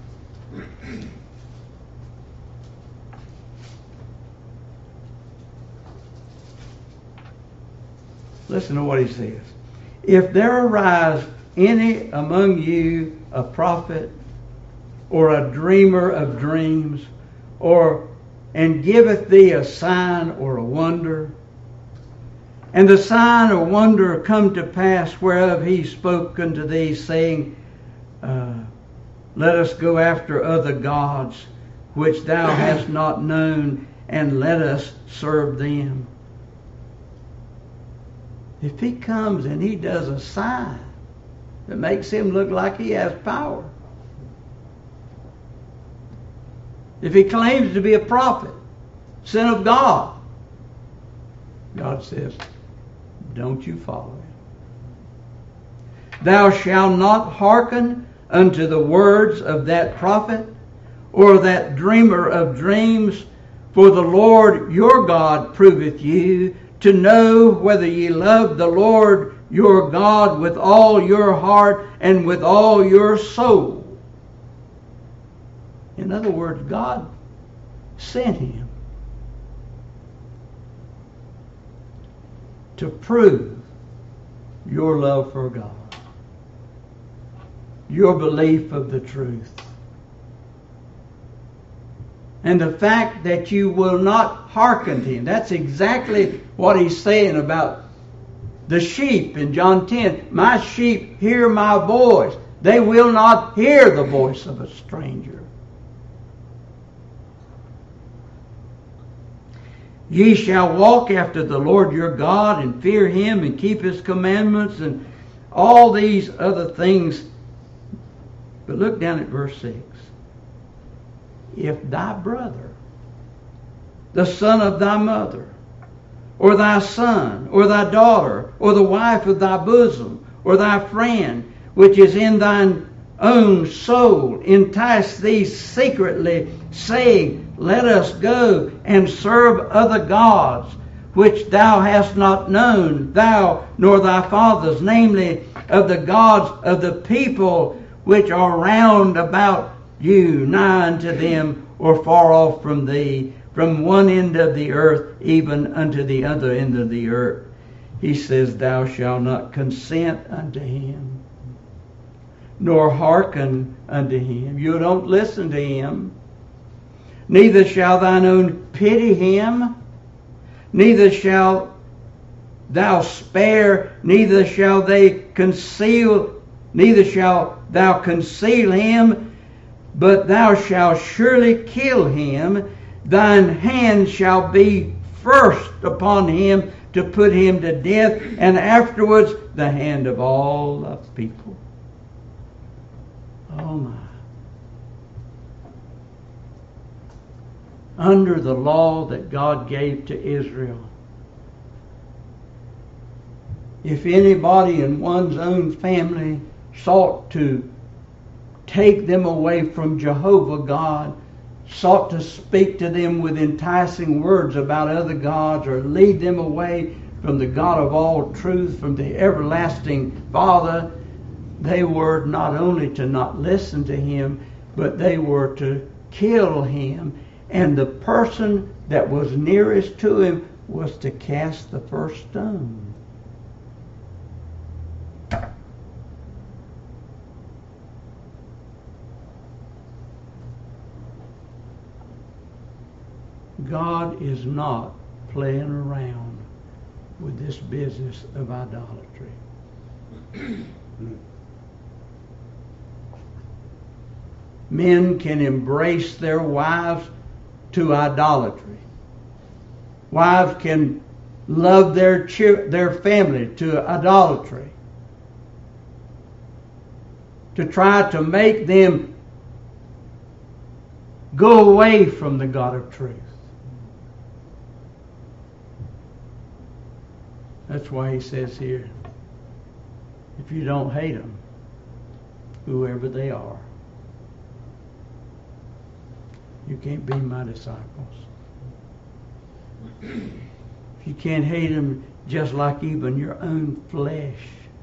Listen to what he says. If there arise any among you a prophet or a dreamer of dreams, and giveth thee a sign or a wonder, and the sign or wonder come to pass whereof he spoke unto thee, saying, let us go after other gods which thou hast not known, and let us serve them. If he comes and he does a sign that makes him look like he has power, if he claims to be a prophet, sent of God, God says, don't you follow him. Thou shalt not hearken unto the words of that prophet or that dreamer of dreams, for the Lord your God proveth you to know whether ye love the Lord your God with all your heart and with all your soul. In other words, God sent him to prove your love for God, your belief of the truth, and the fact that you will not hearken to him. That's exactly what he's saying about the sheep in John 10. My sheep hear my voice. They will not hear the voice of a stranger. Ye shall walk after the Lord your God and fear him and keep his commandments and all these other things. But look down at verse 6. If thy brother, the son of thy mother, or thy son, or thy daughter, or the wife of thy bosom, or thy friend, which is in thine own soul, entice thee secretly, saying, let us go and serve other gods, which thou hast not known, thou nor thy fathers, namely of the gods of the people which are round about you, nigh unto them, or far off from thee, from one end of the earth even unto the other end of the earth. He says, thou shalt not consent unto him, nor hearken unto him. You don't listen to him. Neither shall thine own pity him, neither shalt thou spare, neither shalt thou conceal him, but thou shalt surely kill him. Thine hand shall be first upon him to put him to death, and afterwards the hand of all the people. Oh my. Under the law that God gave to Israel, if anybody in one's own family sought to take them away from Jehovah God, sought to speak to them with enticing words about other gods, or lead them away from the God of all truth, from the everlasting Father, they were not only to not listen to him, but they were to kill him. And the person that was nearest to him was to cast the first stone. God is not playing around with this business of idolatry. Men can embrace their wives to idolatry. Wives can love their family to idolatry. To try to make them go away from the God of truth. That's why he says here, if you don't hate them, whoever they are, you can't be my disciples. If you can't hate them just like even your own flesh,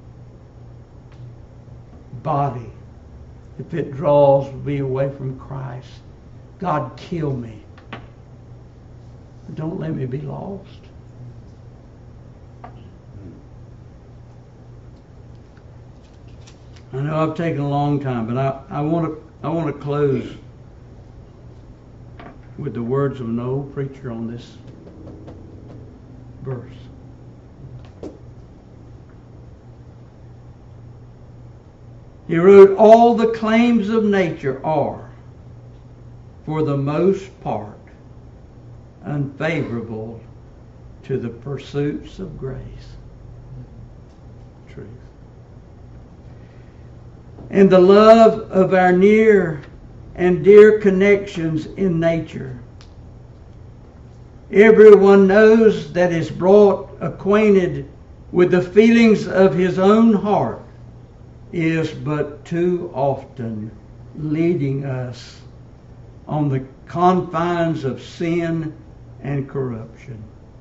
body, if it draws me away from Christ, God, kill me. Don't let me be lost. I know I've taken a long time, but I want to close with the words of an old preacher on this verse. He wrote, all the claims of nature are, for the most part, unfavorable to the pursuits of grace. Truth. And the love of our near and dear connections in nature. Everyone knows that is brought acquainted with the feelings of his own heart is but too often leading us on the confines of sin and corruption.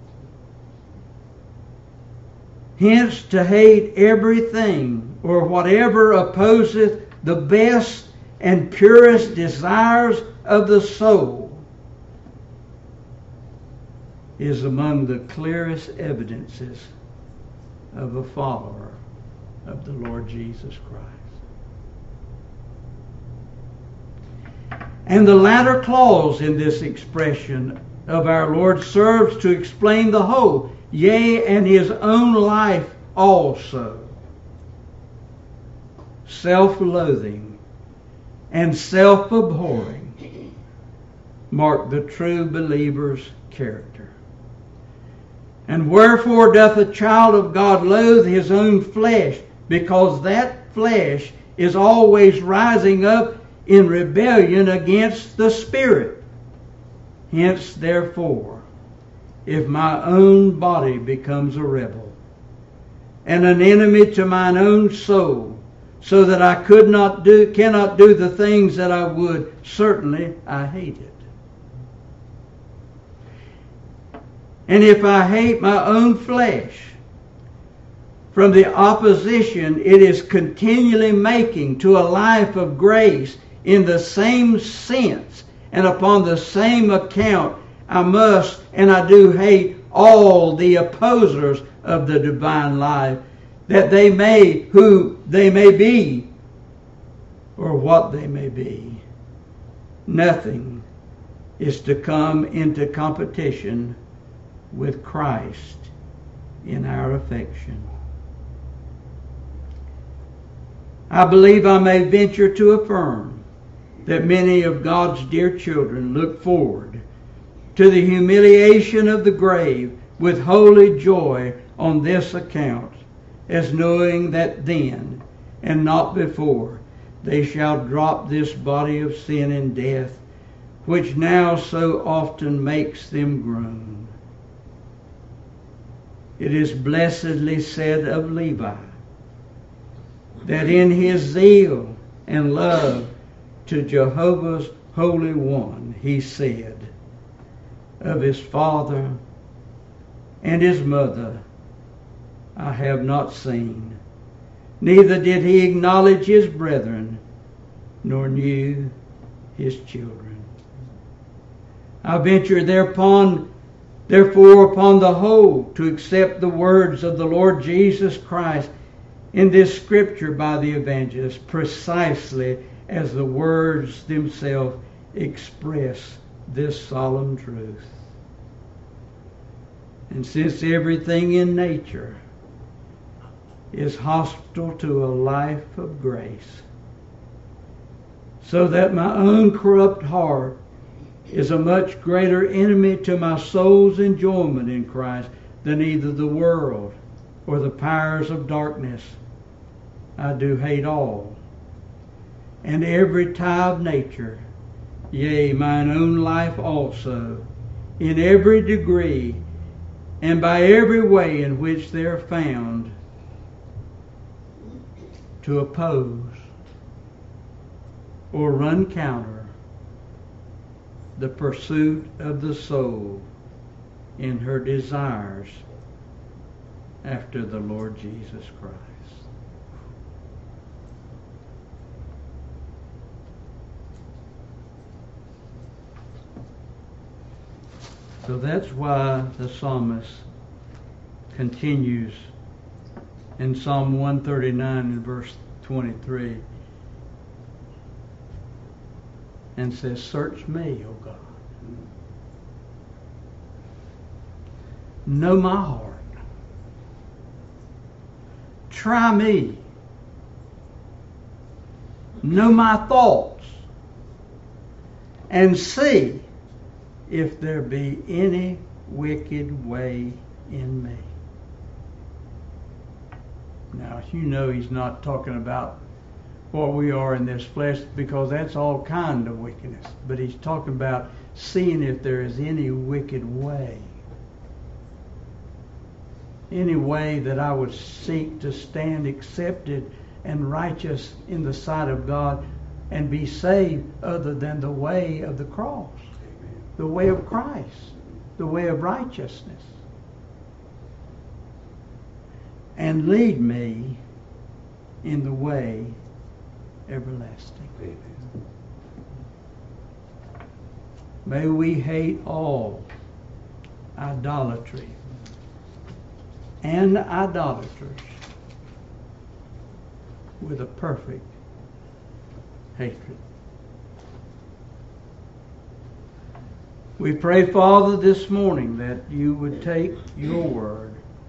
Hence, to hate everything or whatever opposeth the best and purest desires of the soul is among the clearest evidences of a follower of the Lord Jesus Christ. And the latter clause in this expression of our Lord serves to explain the whole, yea, and his own life also. Self-loathing and self-abhorring mark the true believer's character. And wherefore doth a child of God loathe his own flesh? Because that flesh is always rising up in rebellion against the Spirit. Hence, therefore, if my own body becomes a rebel and an enemy to mine own soul, so that I cannot do the things that I would, certainly I hate it. And if I hate my own flesh, from the opposition it is continually making to a life of grace in the same sense and upon the same account, I must and I do hate all the opposers of the divine life, that they may, who they may be, or what they may be. Nothing is to come into competition with Christ in our affection. I believe I may venture to affirm that many of God's dear children look forward to the humiliation of the grave with holy joy on this account, as knowing that then, and not before, they shall drop this body of sin and death, which now so often makes them groan. It is blessedly said of Levi, that in his zeal and love to Jehovah's Holy One, he said, of his father and his mother I have not seen, neither did he acknowledge his brethren, nor knew his children. I venture therefore upon the whole to accept the words of the Lord Jesus Christ in this scripture by the evangelist precisely as the words themselves express this solemn truth. And since everything in nature is hostile to a life of grace, so that my own corrupt heart is a much greater enemy to my soul's enjoyment in Christ than either the world or the powers of darkness, I do hate all, and every tie of nature, yea, mine own life also, in every degree, and by every way in which they are found, to oppose or run counter the pursuit of the soul in her desires after the Lord Jesus Christ. So that's why the psalmist continues in Psalm 139 and verse 23 and says, "Search me, O God. Know my heart. Try me. Know my thoughts. And see if there be any wicked way in me." Now, you know he's not talking about what we are in this flesh, because that's all kind of wickedness. But he's talking about seeing if there is any wicked way. Any way that I would seek to stand accepted and righteous in the sight of God and be saved other than the way of the cross, the way of Christ, the way of righteousness. And lead me in the way everlasting. Amen. May we hate all idolatry and idolaters with a perfect hatred. We pray, Father, this morning that you would take your word,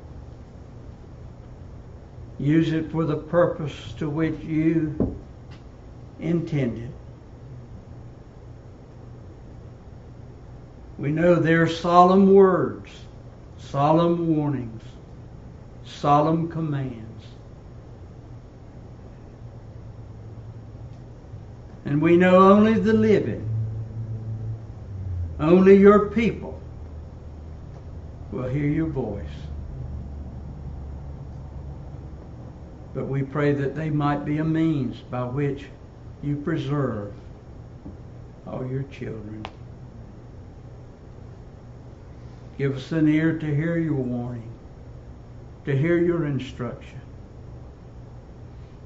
use it for the purpose to which you intended. We know they're solemn words, solemn warnings, solemn commands. And we know only the living, only your people will hear your voice. But we pray that they might be a means by which you preserve all your children. Give us an ear to hear your warning, to hear your instruction.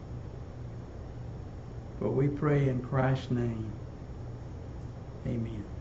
But we pray in Christ's name. Amen.